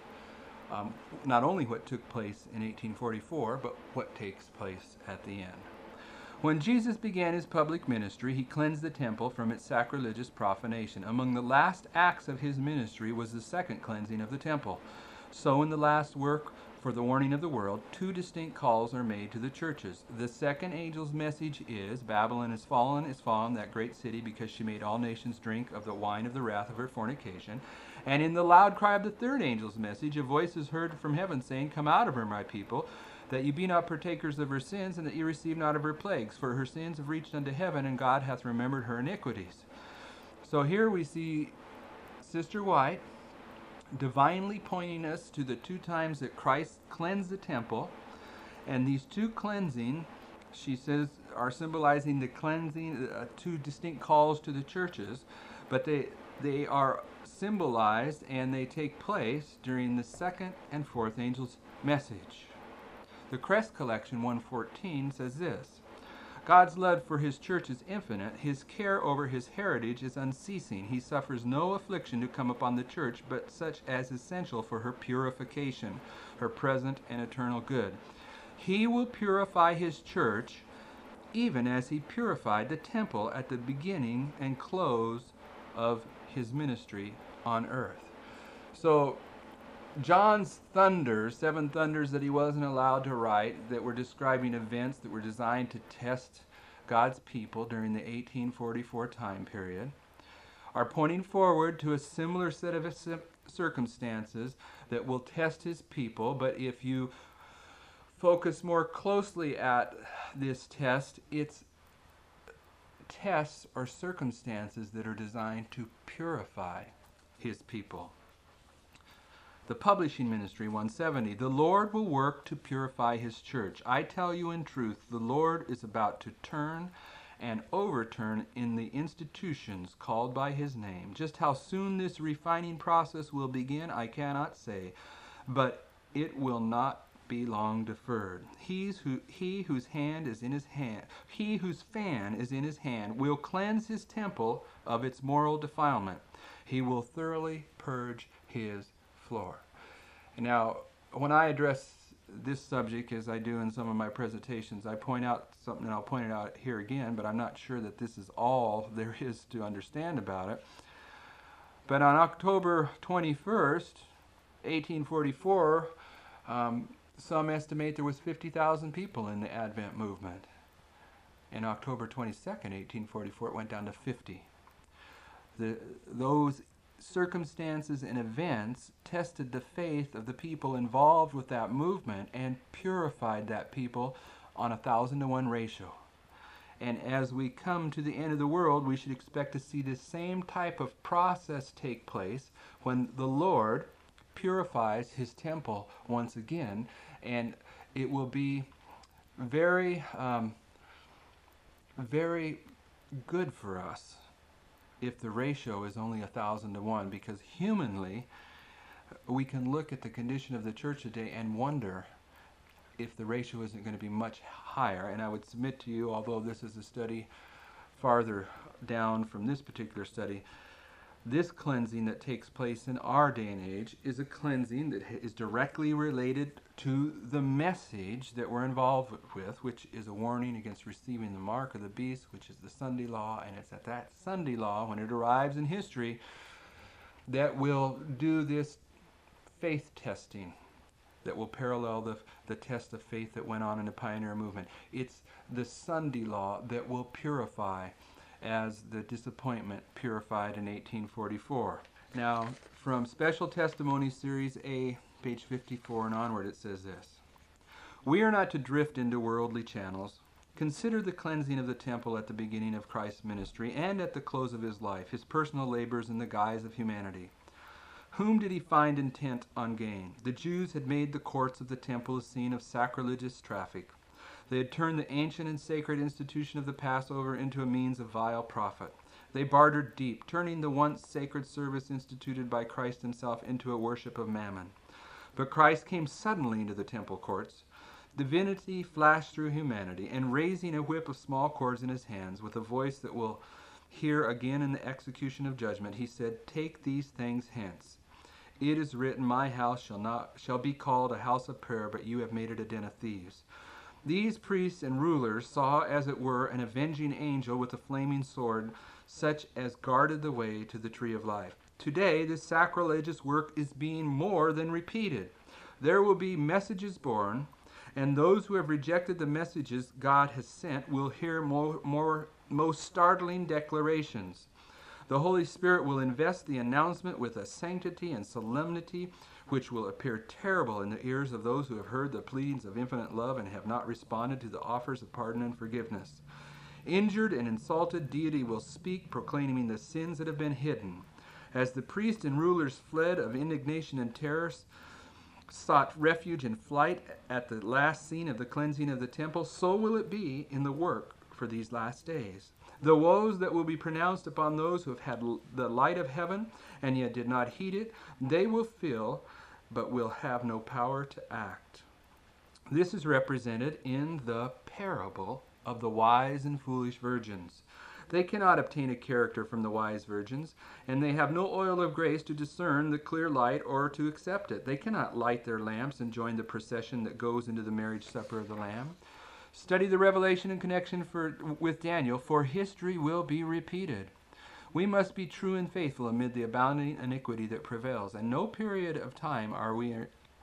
not only what took place in 1844, but what takes place at the end. When Jesus began his public ministry, he cleansed the temple from its sacrilegious profanation. Among the last acts of his ministry was the second cleansing of the temple. So in the last work for the warning of the world, 2 distinct calls are made to the churches. The second angel's message is, Babylon is fallen, that great city, because she made all nations drink of the wine of the wrath of her fornication. And in the loud cry of the third angel's message, a voice is heard from heaven saying, Come out of her, my people, that ye be not partakers of her sins, and that ye receive not of her plagues. For her sins have reached unto heaven, and God hath remembered her iniquities. So here we see Sister White divinely pointing us to the 2 times that Christ cleansed the temple. And these 2 cleansing, she says, are symbolizing the cleansing, 2 distinct calls to the churches. But they are symbolized and they take place during the second and fourth angel's message. The Crest Collection 114 says this: God's love for his church is infinite. His care over his heritage is unceasing. He suffers no affliction to come upon the church, but such as is essential for her purification, her present and eternal good. He will purify his church even as he purified the temple at the beginning and close of his ministry on earth. So John's thunders, 7 thunders that he wasn't allowed to write, that were describing events that were designed to test God's people during the 1844 time period, are pointing forward to a similar set of circumstances that will test his people. But if you focus more closely at this test, it's tests or circumstances that are designed to purify his people. The Publishing Ministry 170, the Lord will work to purify his church. I tell you in truth, the Lord is about to turn and overturn in the institutions called by his name. Just how soon this refining process will begin, I cannot say, but it will not be long deferred. He whose hand is in his hand, he whose fan is in his hand, will cleanse his temple of its moral defilement. He will thoroughly purge his floor. Now, when I address this subject, as I do in some of my presentations, I point out something, and I'll point it out here again, but I'm not sure that this is all there is to understand about it. But on October 21st, 1844, Some estimate there was 50,000 people in the Advent movement. In October 22nd, 1844, it went down to 50. Those circumstances and events tested the faith of the people involved with that movement and purified that people on a 1,000-to-1 ratio. And as we come to the end of the world, we should expect to see this same type of process take place when the Lord purifies his temple once again. And it will be very, very good for us if the ratio is only 1,000-to-1, because humanly we can look at the condition of the church today and wonder if the ratio isn't going to be much higher. And I would submit to you, although this is a study farther down from this particular study, this cleansing that takes place in our day and age is a cleansing that is directly related to the message that we're involved with, which is a warning against receiving the mark of the beast, which is the Sunday law. And it's at that Sunday law, when it arrives in history, that will do this faith testing that will parallel the test of faith that went on in the pioneer movement. It's the Sunday law that will purify, as the disappointment purified in 1844. Now, from Special Testimony Series A, page 54 and onward, it says this: "We are not to drift into worldly channels. Consider the cleansing of the temple at the beginning of Christ's ministry and at the close of his life, his personal labors in the guise of humanity. Whom did he find intent on gain? The Jews had made the courts of the temple a scene of sacrilegious traffic. They had turned the ancient and sacred institution of the Passover into a means of vile profit. They bartered deep, turning the once sacred service instituted by Christ himself into a worship of mammon. But Christ came suddenly into the temple courts. Divinity flashed through humanity, and raising a whip of small cords in his hands, with a voice that will hear again in the execution of judgment, he said, 'Take these things hence. It is written, my house shall be called a house of prayer, but you have made it a den of thieves.' These priests and rulers saw, as it were, an avenging angel with a flaming sword, such as guarded the way to the tree of life. Today, this sacrilegious work is being more than repeated. There will be messages born, and those who have rejected the messages God has sent will hear most startling declarations. The Holy Spirit will invest the announcement with a sanctity and solemnity which will appear terrible in the ears of those who have heard the pleadings of infinite love and have not responded to the offers of pardon and forgiveness. Injured and insulted, deity will speak, proclaiming the sins that have been hidden. As the priests and rulers fled of indignation and terror, sought refuge in flight at the last scene of the cleansing of the temple, so will it be in the work for these last days. The woes that will be pronounced upon those who have had the light of heaven and yet did not heed it, they will feel, but will have no power to act. This is represented in the parable of the wise and foolish virgins. They cannot obtain a character from the wise virgins, and they have no oil of grace to discern the clear light or to accept it. They cannot light their lamps and join the procession that goes into the marriage supper of the Lamb. Study the Revelation in connection with Daniel, for history will be repeated. We must be true and faithful amid the abounding iniquity that prevails, and at no period of time are we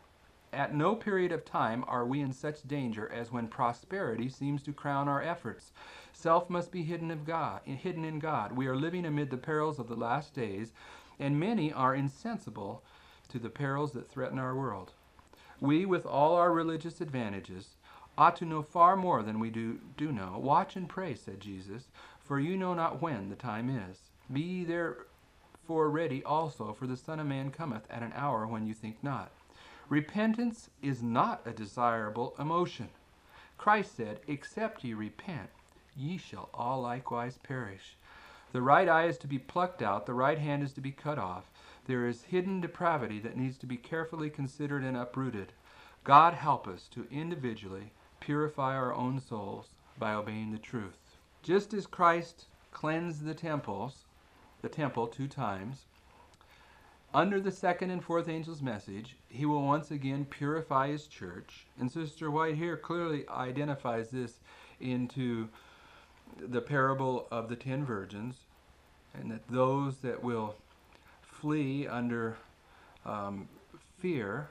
in such danger as when prosperity seems to crown our efforts. Self must be hidden in God. We are living amid the perils of the last days, and many are insensible to the perils that threaten our world. We, with all our religious advantages, ought to know far more than we do know. Watch and pray, said Jesus, for you know not when the time is. Be ye therefore ready also, for the Son of Man cometh at an hour when you think not. Repentance is not a desirable emotion. Christ said, except ye repent, ye shall all likewise perish. The right eye is to be plucked out, the right hand is to be cut off. There is hidden depravity that needs to be carefully considered and uprooted. God help us to individually purify our own souls by obeying the truth. Just as Christ cleansed the temple 2 times, under the second and fourth angel's message, he will once again purify his church. And Sister White here clearly identifies this into the parable of the 10 virgins, and that those that will flee under fear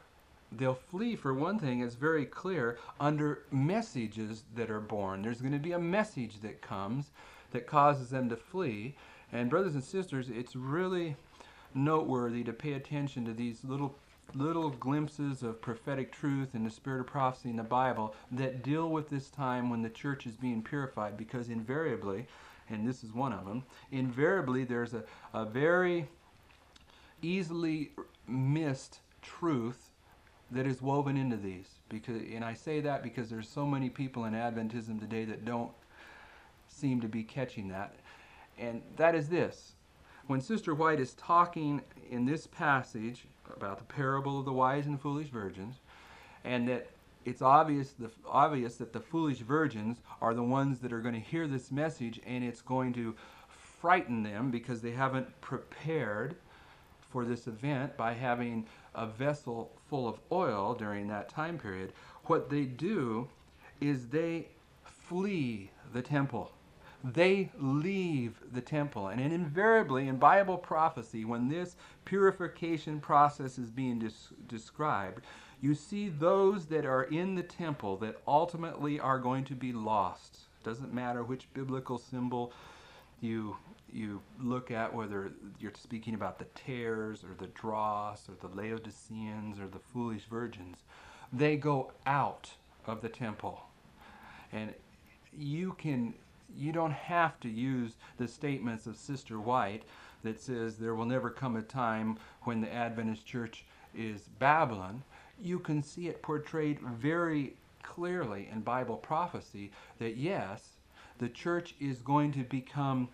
they'll flee, for one thing, it's very clear, under messages that are born. There's going to be a message that comes that causes them to flee. And brothers and sisters, it's really noteworthy to pay attention to these little glimpses of prophetic truth and the spirit of prophecy in the Bible that deal with this time when the church is being purified, because invariably, and this is one of them, invariably there's a very easily missed truth that is woven into these. And I say that because there's so many people in Adventism today that don't seem to be catching that. And that is this. When Sister White is talking in this passage about the parable of the wise and foolish virgins, and that it's obvious that the foolish virgins are the ones that are going to hear this message, and it's going to frighten them because they haven't prepared for this event by having a vessel full of oil during that time period. What they do is they flee the temple. They leave the temple. And invariably in Bible prophecy, when this purification process is being described, you see those that are in the temple that ultimately are going to be lost. Doesn't matter which biblical symbol you look at, whether you're speaking about the tares or the dross or the Laodiceans or the foolish virgins. They go out of the temple. And you don't have to use the statements of Sister White that says there will never come a time when the Adventist church is Babylon. You can see it portrayed very clearly in Bible prophecy that yes, the church is going to become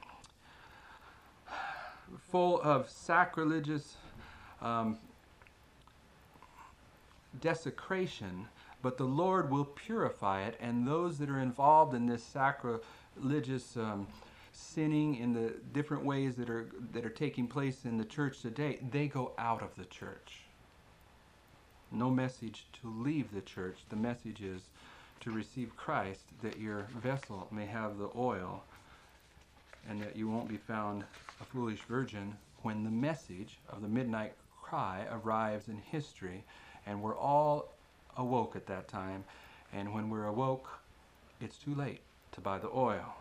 full of sacrilegious desecration, but the Lord will purify it, and those that are involved in this sacrilegious sinning in the different ways that are taking place in the church today, they go out of the church. No message to leave the church. The message is to receive Christ, that your vessel may have the oil, and that you won't be found a foolish virgin when the message of the midnight cry arrives in history, and we're all awoke at that time. And when we're awoke, it's too late to buy the oil.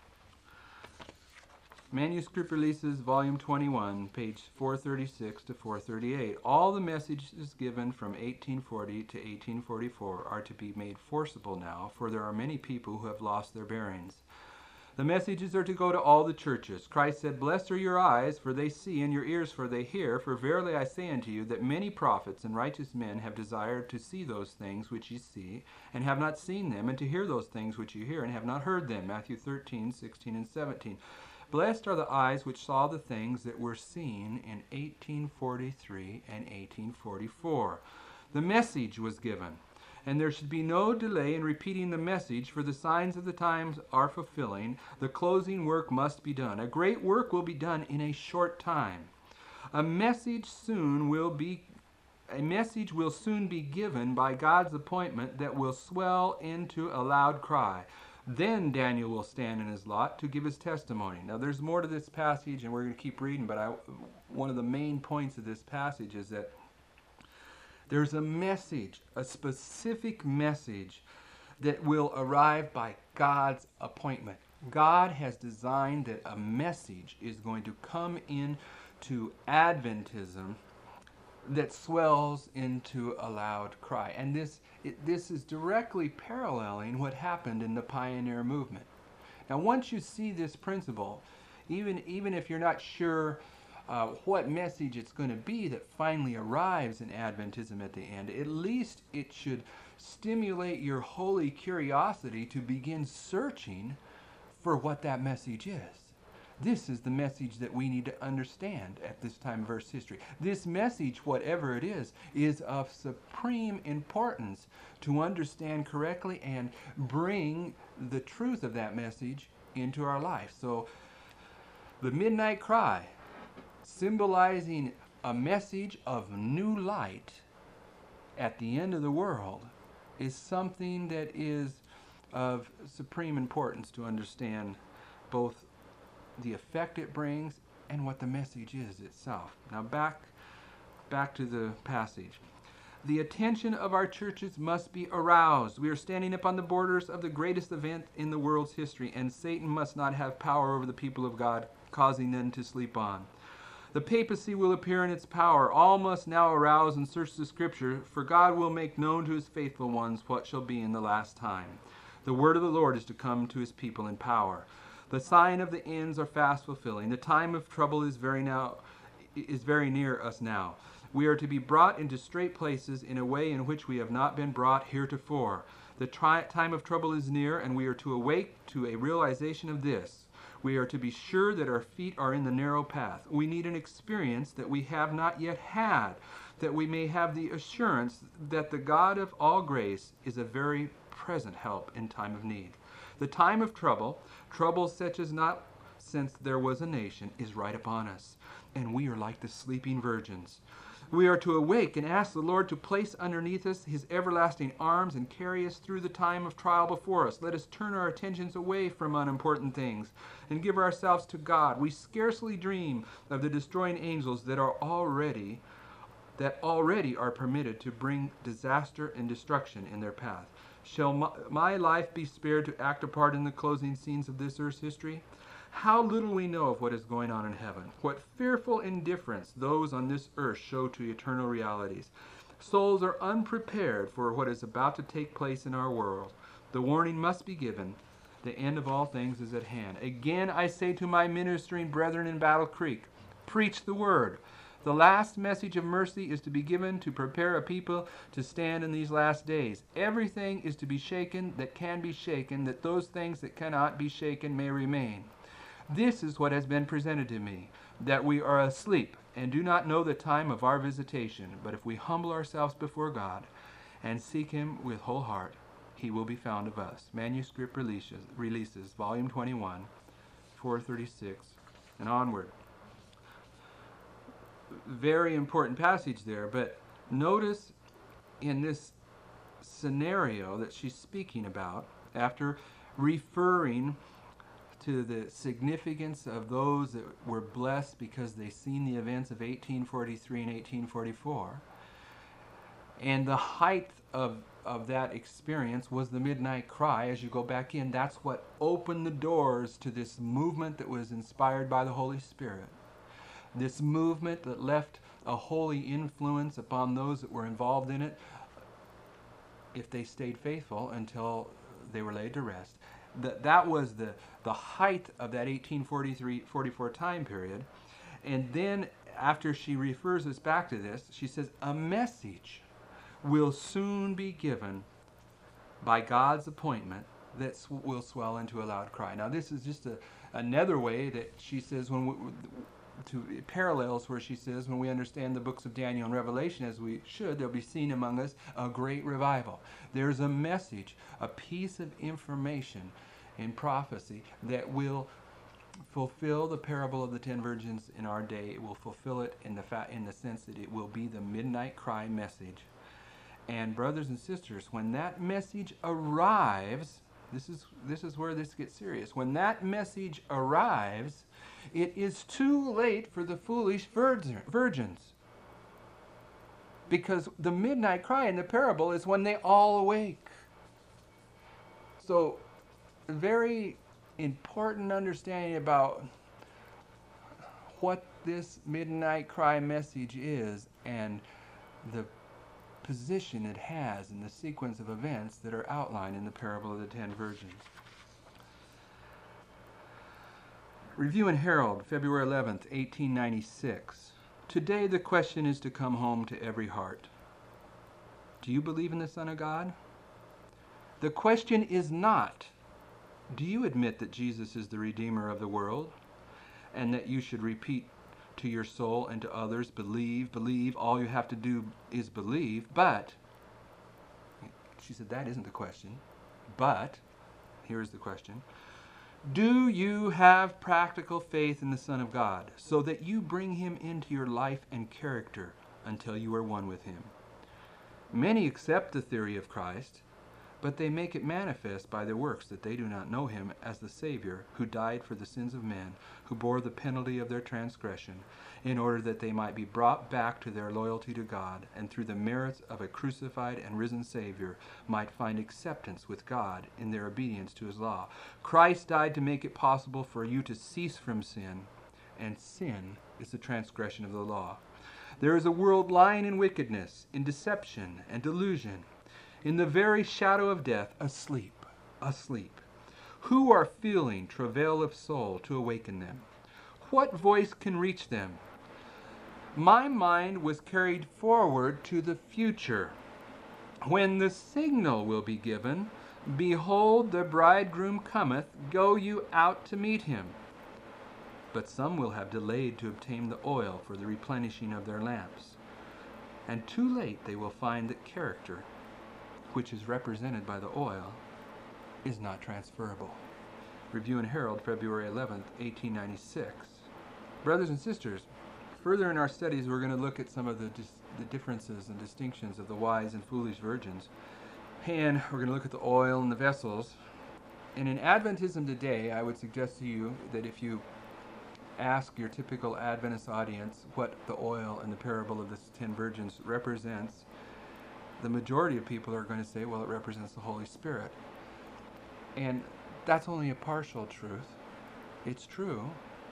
Manuscript Releases, Volume 21, page 436 to 438. All the messages given from 1840 to 1844 are to be made forcible now, for there are many people who have lost their bearings. The messages are to go to all the churches. Christ said, "Blessed are your eyes, for they see, and your ears, for they hear. For verily I say unto you, that many prophets and righteous men have desired to see those things which ye see, and have not seen them, and to hear those things which ye hear, and have not heard them." Matthew 13, 16, and 17. Blessed are the eyes which saw the things that were seen in 1843 and 1844. The message was given, and there should be no delay in repeating the message, for the signs of the times are fulfilling. The closing work must be done. A great work will be done in a short time. A message will soon be given by God's appointment that will swell into a loud cry. Then Daniel will stand in his lot to give his testimony. Now there's more to this passage, and we're going to keep reading, but one of the main points of this passage is that there's a message, a specific message that will arrive by God's appointment. God has designed that a message is going to come into Adventism that swells into a loud cry. And this is directly paralleling what happened in the pioneer movement. Now once you see this principle, even if you're not sure what message it's going to be that finally arrives in Adventism at the end, at least it should stimulate your holy curiosity to begin searching for what that message is. This is the message that we need to understand at this time of Earth's history. This message, whatever it is of supreme importance to understand correctly and bring the truth of that message into our life. So the midnight cry, symbolizing a message of new light at the end of the world, is something that is of supreme importance to understand both the effect it brings and what the message is itself. Now back to the passage. The attention of our churches must be aroused. We are standing upon the borders of the greatest event in the world's history, and Satan must not have power over the people of God, causing them to sleep on. The papacy will appear in its power. All must now arouse and search the Scripture, for God will make known to his faithful ones what shall be in the last time. The word of the Lord is to come to his people in power. The sign of the ends are fast fulfilling. The time of trouble is very near us now. We are to be brought into straight places in a way in which we have not been brought heretofore. The time of trouble is near, and we are to awake to a realization of this. We are to be sure that our feet are in the narrow path. We need an experience that we have not yet had, that we may have the assurance that the God of all grace is a very present help in time of need. The time of trouble such as not since there was a nation, is right upon us, and we are like the sleeping virgins. We are to awake and ask the Lord to place underneath us his everlasting arms and carry us through the time of trial before us. Let us turn our attentions away from unimportant things and give ourselves to God. We scarcely dream of the destroying angels that already are permitted to bring disaster and destruction in their path. Shall my life be spared to act a part in the closing scenes of this earth's history? How little we know of what is going on in heaven. What fearful indifference those on this earth show to eternal realities. Souls are unprepared for what is about to take place in our world. The warning must be given. The end of all things is at hand. Again, I say to my ministering brethren in Battle Creek, preach the word. The last message of mercy is to be given to prepare a people to stand in these last days. Everything is to be shaken that can be shaken, that those things that cannot be shaken may remain. This is what has been presented to me, that we are asleep and do not know the time of our visitation. But if we humble ourselves before God and seek him with whole heart, he will be found of us. Manuscript releases Volume 21, 436, and onward. Very important passage there, but notice in this scenario that she's speaking about, after referring to the significance of those that were blessed because they seen the events of 1843 and 1844. And the height of that experience was the midnight cry. As you go back in, that's what opened the doors to this movement that was inspired by the Holy Spirit. This movement that left a holy influence upon those that were involved in it, if they stayed faithful until they were laid to rest. That was the height of that 1843-44 time period. And then after she refers us back to this, she says, a message will soon be given by God's appointment that will swell into a loud cry. Now this is just another way that she says, it parallels where she says, when we understand the books of Daniel and Revelation as we should, there'll be seen among us a great revival. There's a message, a piece of information in prophecy that will fulfill the parable of the 10 virgins in our day. It will fulfill it in the sense that it will be the midnight cry message. And brothers and sisters, when that message arrives, this is where this gets serious. When that message arrives, it is too late for the foolish virgins. Because the midnight cry in the parable is when they all awake. So, a very important understanding about what this midnight cry message is and the position it has in the sequence of events that are outlined in the parable of the 10 virgins. Review and Herald, February 11th, 1896. Today the question is to come home to every heart. Do you believe in the Son of God? The question is not, do you admit that Jesus is the Redeemer of the world and that you should repeat to your soul and to others, believe, all you have to do is believe? But, she said that isn't the question, but, here's the question. Do you have practical faith in the Son of God so that you bring him into your life and character until you are one with him? Many accept the theory of Christ, but they make it manifest by their works that they do not know him as the Savior who died for the sins of men, who bore the penalty of their transgression, in order that they might be brought back to their loyalty to God, and through the merits of a crucified and risen Savior might find acceptance with God in their obedience to his law. Christ died to make it possible for you to cease from sin, and sin is the transgression of the law. There is a world lying in wickedness, in deception and delusion, in the very shadow of death, asleep, asleep. Who are feeling travail of soul to awaken them? What voice can reach them? My mind was carried forward to the future, when the signal will be given, behold, the bridegroom cometh, go you out to meet him. But some will have delayed to obtain the oil for the replenishing of their lamps. And too late they will find that character, which is represented by the oil, is not transferable. Review and Herald, February 11th, 1896. Brothers and sisters, further in our studies we're going to look at some of the differences and distinctions of the wise and foolish virgins. And we're going to look at the oil and the vessels. And in Adventism today, I would suggest to you that if you ask your typical Adventist audience what the oil and the parable of the 10 virgins represents, the majority of people are going to say, well, it represents the Holy Spirit. And that's only a partial truth. It's true.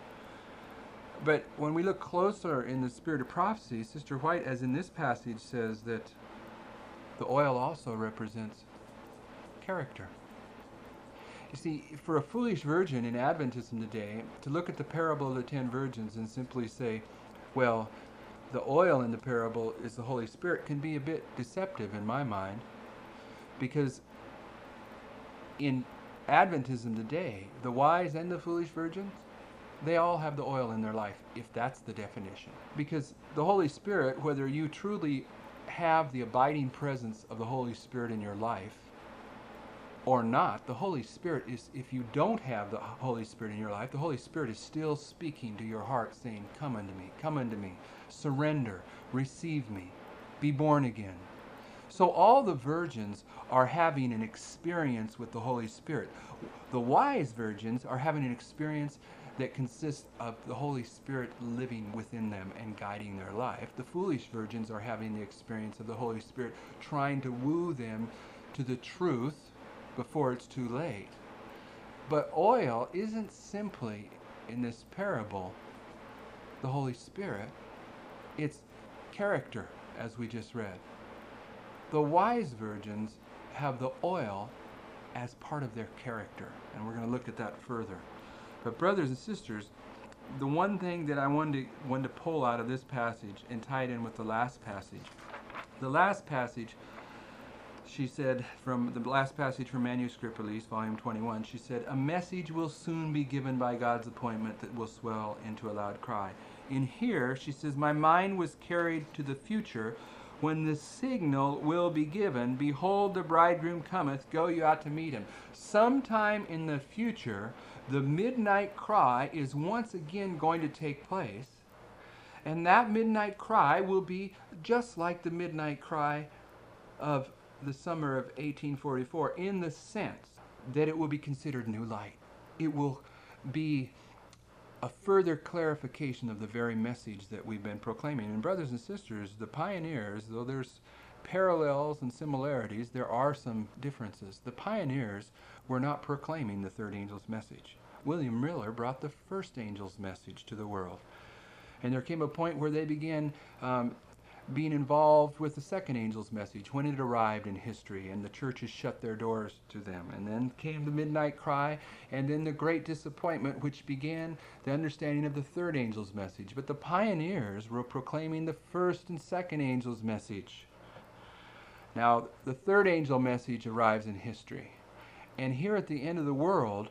But when we look closer in the spirit of prophecy, Sister White, as in this passage, says that the oil also represents character. You see, for a foolish virgin in Adventism today, to look at the parable of the 10 virgins and simply say, well, the oil in the parable is the Holy Spirit, can be a bit deceptive in my mind, because in Adventism today, the wise and the foolish virgins, they all have the oil in their life, if that's the definition. Because the Holy Spirit, whether you truly have the abiding presence of the Holy Spirit in your life or not, the Holy Spirit is, if you don't have the Holy Spirit in your life, the Holy Spirit is still speaking to your heart, saying, come unto me, surrender, receive me, be born again. So all the virgins are having an experience with the Holy Spirit. The wise virgins are having an experience that consists of the Holy Spirit living within them and guiding their life. The foolish virgins are having the experience of the Holy Spirit trying to woo them to the truth before it's too late. But oil isn't simply, in this parable, the Holy Spirit. It's character, as we just read. The wise virgins have the oil as part of their character, and we're going to look at that further. But brothers and sisters, the one thing that I wanted to pull out of this passage and tie it in with the last passage. The last passage, she said, from the last passage from Manuscript Release, Volume 21, she said, a message will soon be given by God's appointment that will swell into a loud cry. In here, she says, my mind was carried to the future when the signal will be given, behold, the bridegroom cometh, go you out to meet him. Sometime in the future, the midnight cry is once again going to take place, and that midnight cry will be just like the midnight cry of the summer of 1844, in the sense that it will be considered new light. It will be a further clarification of the very message that we've been proclaiming. And brothers and sisters, the pioneers, though there's parallels and similarities, there are some differences. The pioneers were not proclaiming the third angel's message. William Miller brought the first angel's message to the world. And there came a point where they began being involved with the second angel's message when it arrived in history, and the churches shut their doors to them. And then came the midnight cry, and then the great disappointment, which began the understanding of the third angel's message. But the pioneers were proclaiming the first and second angel's message. Now, the third angel message arrives in history. And here at the end of the world,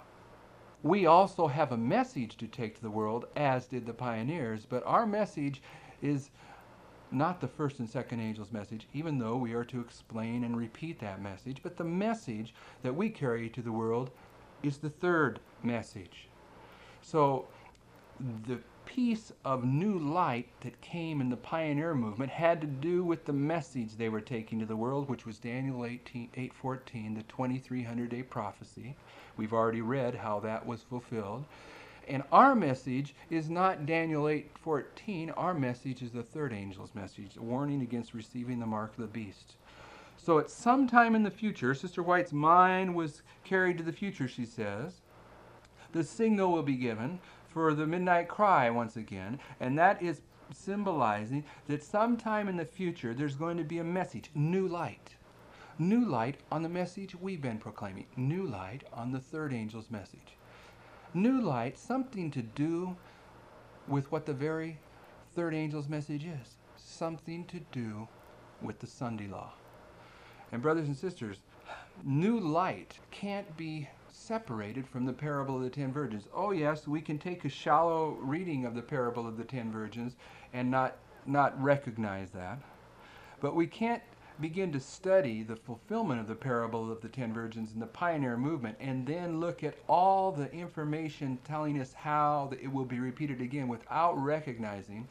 we also have a message to take to the world, as did the pioneers, but our message is not the first and second angel's message, even though we are to explain and repeat that message, but the message that we carry to the world is the third message. So the piece of new light that came in the pioneer movement had to do with the message they were taking to the world, which was Daniel 8:14, the 2300-day prophecy. We've already read how that was fulfilled. And our message is not Daniel 8:14. Our message is the third angel's message, a warning against receiving the mark of the beast. So at some time in the future, Sister White's mind was carried to the future, she says. The signal will be given for the midnight cry once again, and that is symbolizing that sometime in the future there's going to be a message, new light. New light on the message we've been proclaiming. New light on the third angel's message. New light, something to do with what the very third angel's message is. Something to do with the Sunday law. And brothers and sisters, new light can't be separated from the parable of the 10 virgins. Oh yes, we can take a shallow reading of the parable of the 10 virgins and not recognize that. But we can't begin to study the fulfillment of the parable of the 10 virgins in the pioneer movement and then look at all the information telling us how it will be repeated again without recognizing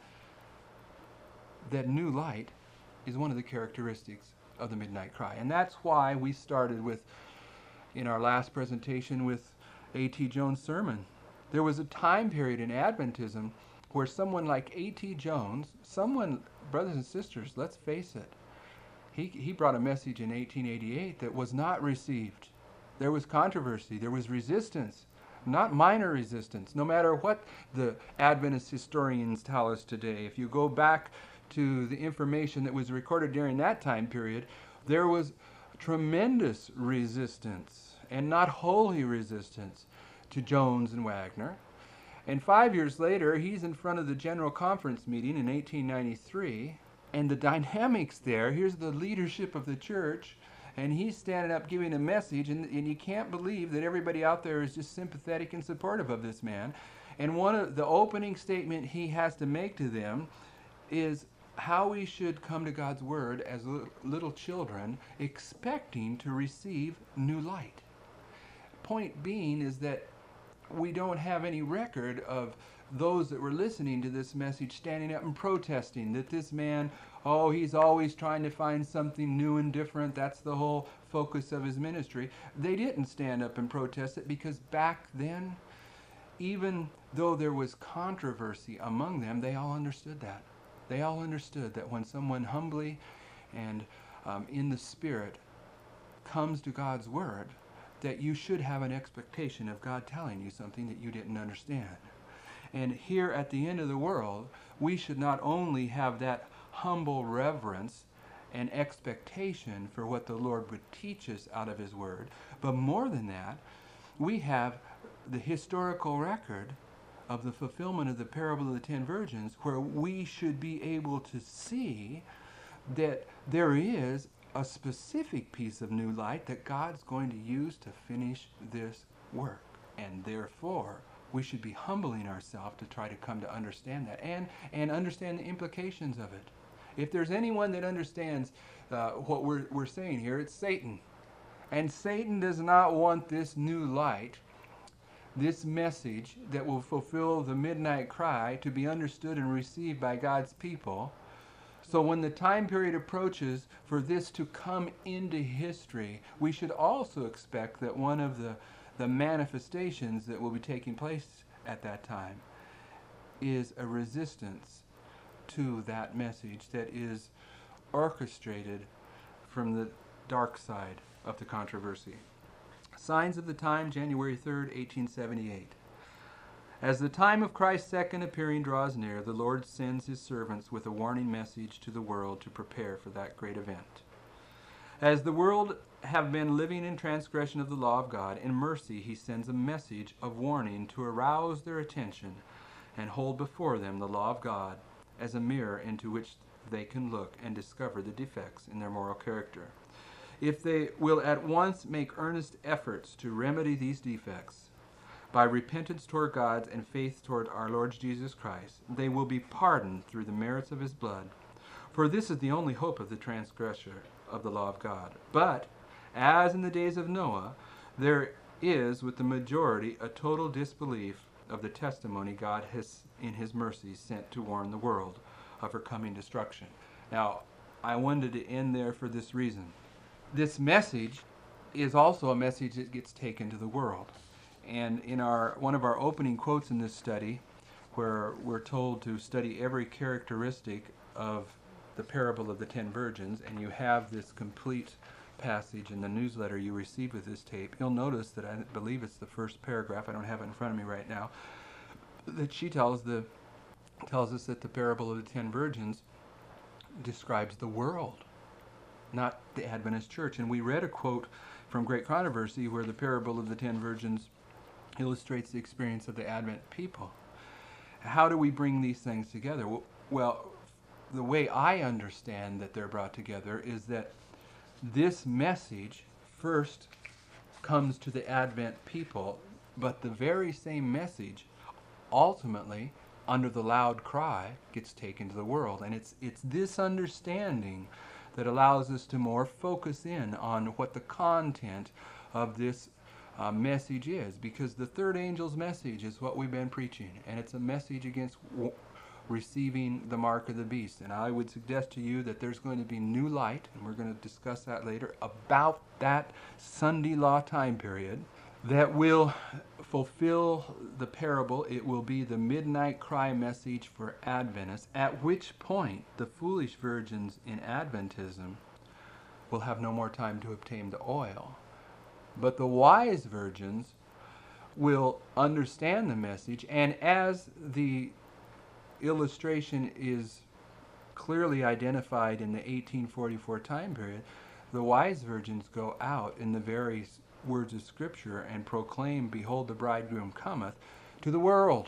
that new light is one of the characteristics of the midnight cry. And that's why we started with, in our last presentation, with A.T. Jones' sermon. There was a time period in Adventism where someone like A.T. Jones, brothers and sisters, let's face it, he brought a message in 1888 that was not received. There was controversy, there was resistance, not minor resistance, no matter what the Adventist historians tell us today. If you go back to the information that was recorded during that time period, there was tremendous resistance, and not holy resistance, to Jones and Wagner. And 5 years later, he's in front of the General Conference meeting in 1893, and the dynamics there, here's the leadership of the church, and he's standing up giving a message, and you can't believe that everybody out there is just sympathetic and supportive of this man. And one of the opening statement he has to make to them is how we should come to God's Word as little children, expecting to receive new light. Point being is that we don't have any record of those that were listening to this message standing up and protesting that this man, he's always trying to find something new and different. That's the whole focus of his ministry. They didn't stand up and protest it because back then, even though there was controversy among them, they all understood that. They all understood that when someone humbly and in the Spirit comes to God's Word, that you should have an expectation of God telling you something that you didn't understand. And here at the end of the world, we should not only have that humble reverence and expectation for what the Lord would teach us out of His Word, but more than that, we have the historical record of the fulfillment of the parable of the 10 virgins, where we should be able to see that there is a specific piece of new light that God's going to use to finish this work. And therefore, we should be humbling ourselves to try to come to understand that and understand the implications of it. If there's anyone that understands what we're saying here, it's Satan. And Satan does not want this new light, this message that will fulfill the midnight cry, to be understood and received by God's people. So when the time period approaches for this to come into history, we should also expect that one of the manifestations that will be taking place at that time is a resistance to that message that is orchestrated from the dark side of the controversy. Signs of the time, January 3rd, 1878. As the time of Christ's second appearing draws near, the Lord sends His servants with a warning message to the world to prepare for that great event. As the world have been living in transgression of the law of God, in mercy He sends a message of warning to arouse their attention and hold before them the law of God as a mirror into which they can look and discover the defects in their moral character. If they will at once make earnest efforts to remedy these defects, by repentance toward God and faith toward our Lord Jesus Christ, they will be pardoned through the merits of His blood. For this is the only hope of the transgressor of the law of God. But, as in the days of Noah, there is with the majority a total disbelief of the testimony God has, in his mercy, sent to warn the world of her coming destruction. Now, I wanted to end there for this reason. This message is also a message that gets taken to the world. And in one of our opening quotes in this study, where we're told to study every characteristic of the parable of the 10 virgins, and you have this complete passage in the newsletter you received with this tape, you'll notice that I believe it's the first paragraph, I don't have it in front of me right now, that she tells us that the parable of the 10 virgins describes the world, not the Adventist church. And we read a quote from Great Controversy where the parable of the 10 virgins illustrates the experience of the Advent people. How do we bring these things together? Well, the way I understand that they're brought together is that this message first comes to the Advent people, but the very same message ultimately, under the loud cry, gets taken to the world. And it's this understanding that allows us to more focus in on what the content of this message is, because the third angel's message is what we've been preaching, and it's a message against receiving the mark of the beast. And I would suggest to you that there's going to be new light, and we're going to discuss that later, about that Sunday law time period that will fulfill the parable. It will be the midnight cry message for Adventists, at which point the foolish virgins in Adventism will have no more time to obtain the oil. But the wise virgins will understand the message, and as the illustration is clearly identified in the 1844 time period, the wise virgins go out in the very words of Scripture and proclaim, "Behold, the bridegroom cometh," to the world.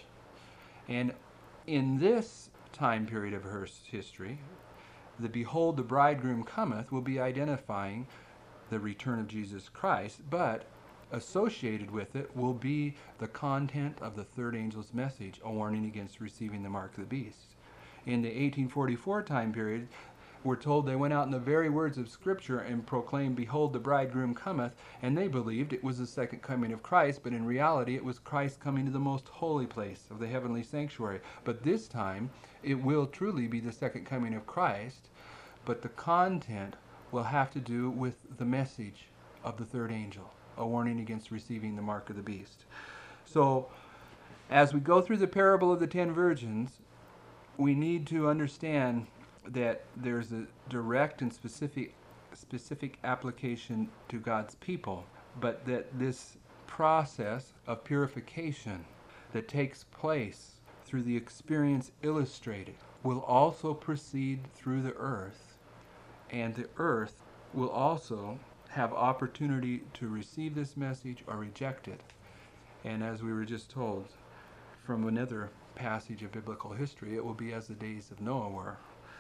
And in this time period of her history, the "Behold, the bridegroom cometh" will be identifying the return of Jesus Christ, but associated with it will be the content of the third angel's message, a warning against receiving the mark of the beast. In the 1844 time period, we're told they went out in the very words of Scripture and proclaimed, "Behold, the bridegroom cometh," and they believed it was the second coming of Christ, but in reality it was Christ coming to the most holy place of the heavenly sanctuary. But this time it will truly be the second coming of Christ, but the content will have to do with the message of the third angel, a warning against receiving the mark of the beast. So, as we go through the parable of the 10 virgins, we need to understand that there's a direct and specific application to God's people, but that this process of purification that takes place through the experience illustrated will also proceed through the earth, and the earth will also have opportunity to receive this message or reject it. And as we were just told from another passage of biblical history, it will be as the days of Noah were.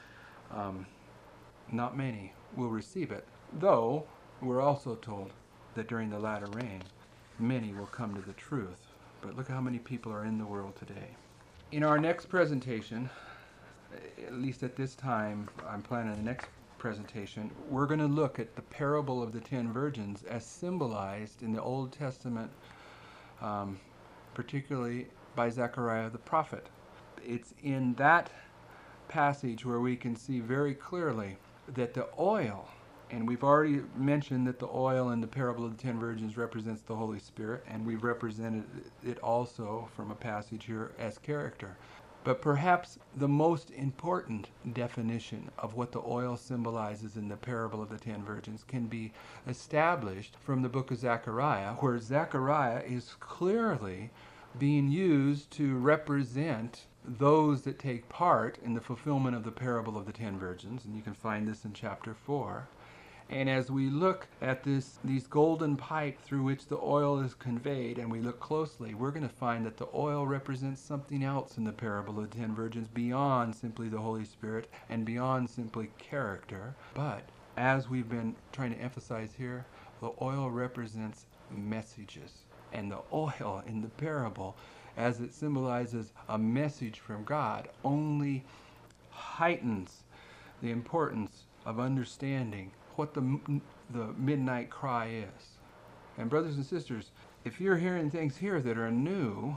Not many will receive it, though we're also told that during the latter rain, many will come to the truth. But look how many people are in the world today. In our next presentation, at least at this time, I'm planning the next presentation, we're going to look at the parable of the 10 virgins as symbolized in the Old Testament, particularly by Zechariah the prophet. It's in that passage where we can see very clearly that the oil, and we've already mentioned that the oil in the parable of the 10 virgins represents the Holy Spirit, and we've represented it also from a passage here as character. But perhaps the most important definition of what the oil symbolizes in the parable of the 10 virgins can be established from the book of Zechariah, where Zechariah is clearly being used to represent those that take part in the fulfillment of the parable of the 10 virgins, and you can find this in chapter 4. And as we look at these golden pipes through which the oil is conveyed, and we look closely, we're going to find that the oil represents something else in the parable of the 10 virgins beyond simply the Holy Spirit and beyond simply character. But as we've been trying to emphasize here, the oil represents messages. And the oil in the parable, as it symbolizes a message from God, only heightens the importance of understanding what the midnight cry is. And brothers and sisters, if you're hearing things here that are new,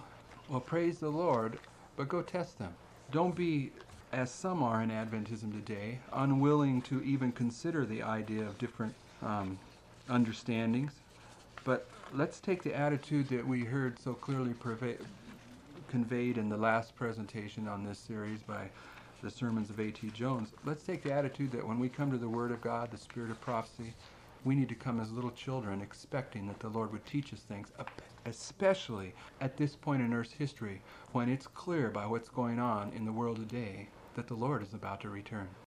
Well, praise the Lord, but go test them. Don't be, as some are in Adventism today, unwilling to even consider the idea of different understandings. But let's take the attitude that we heard so clearly conveyed in the last presentation on this series by the sermons of A.T. Jones. Let's take the attitude that when we come to the Word of God, the Spirit of prophecy, we need to come as little children expecting that the Lord would teach us things, especially at this point in Earth's history when it's clear by what's going on in the world today that the Lord is about to return.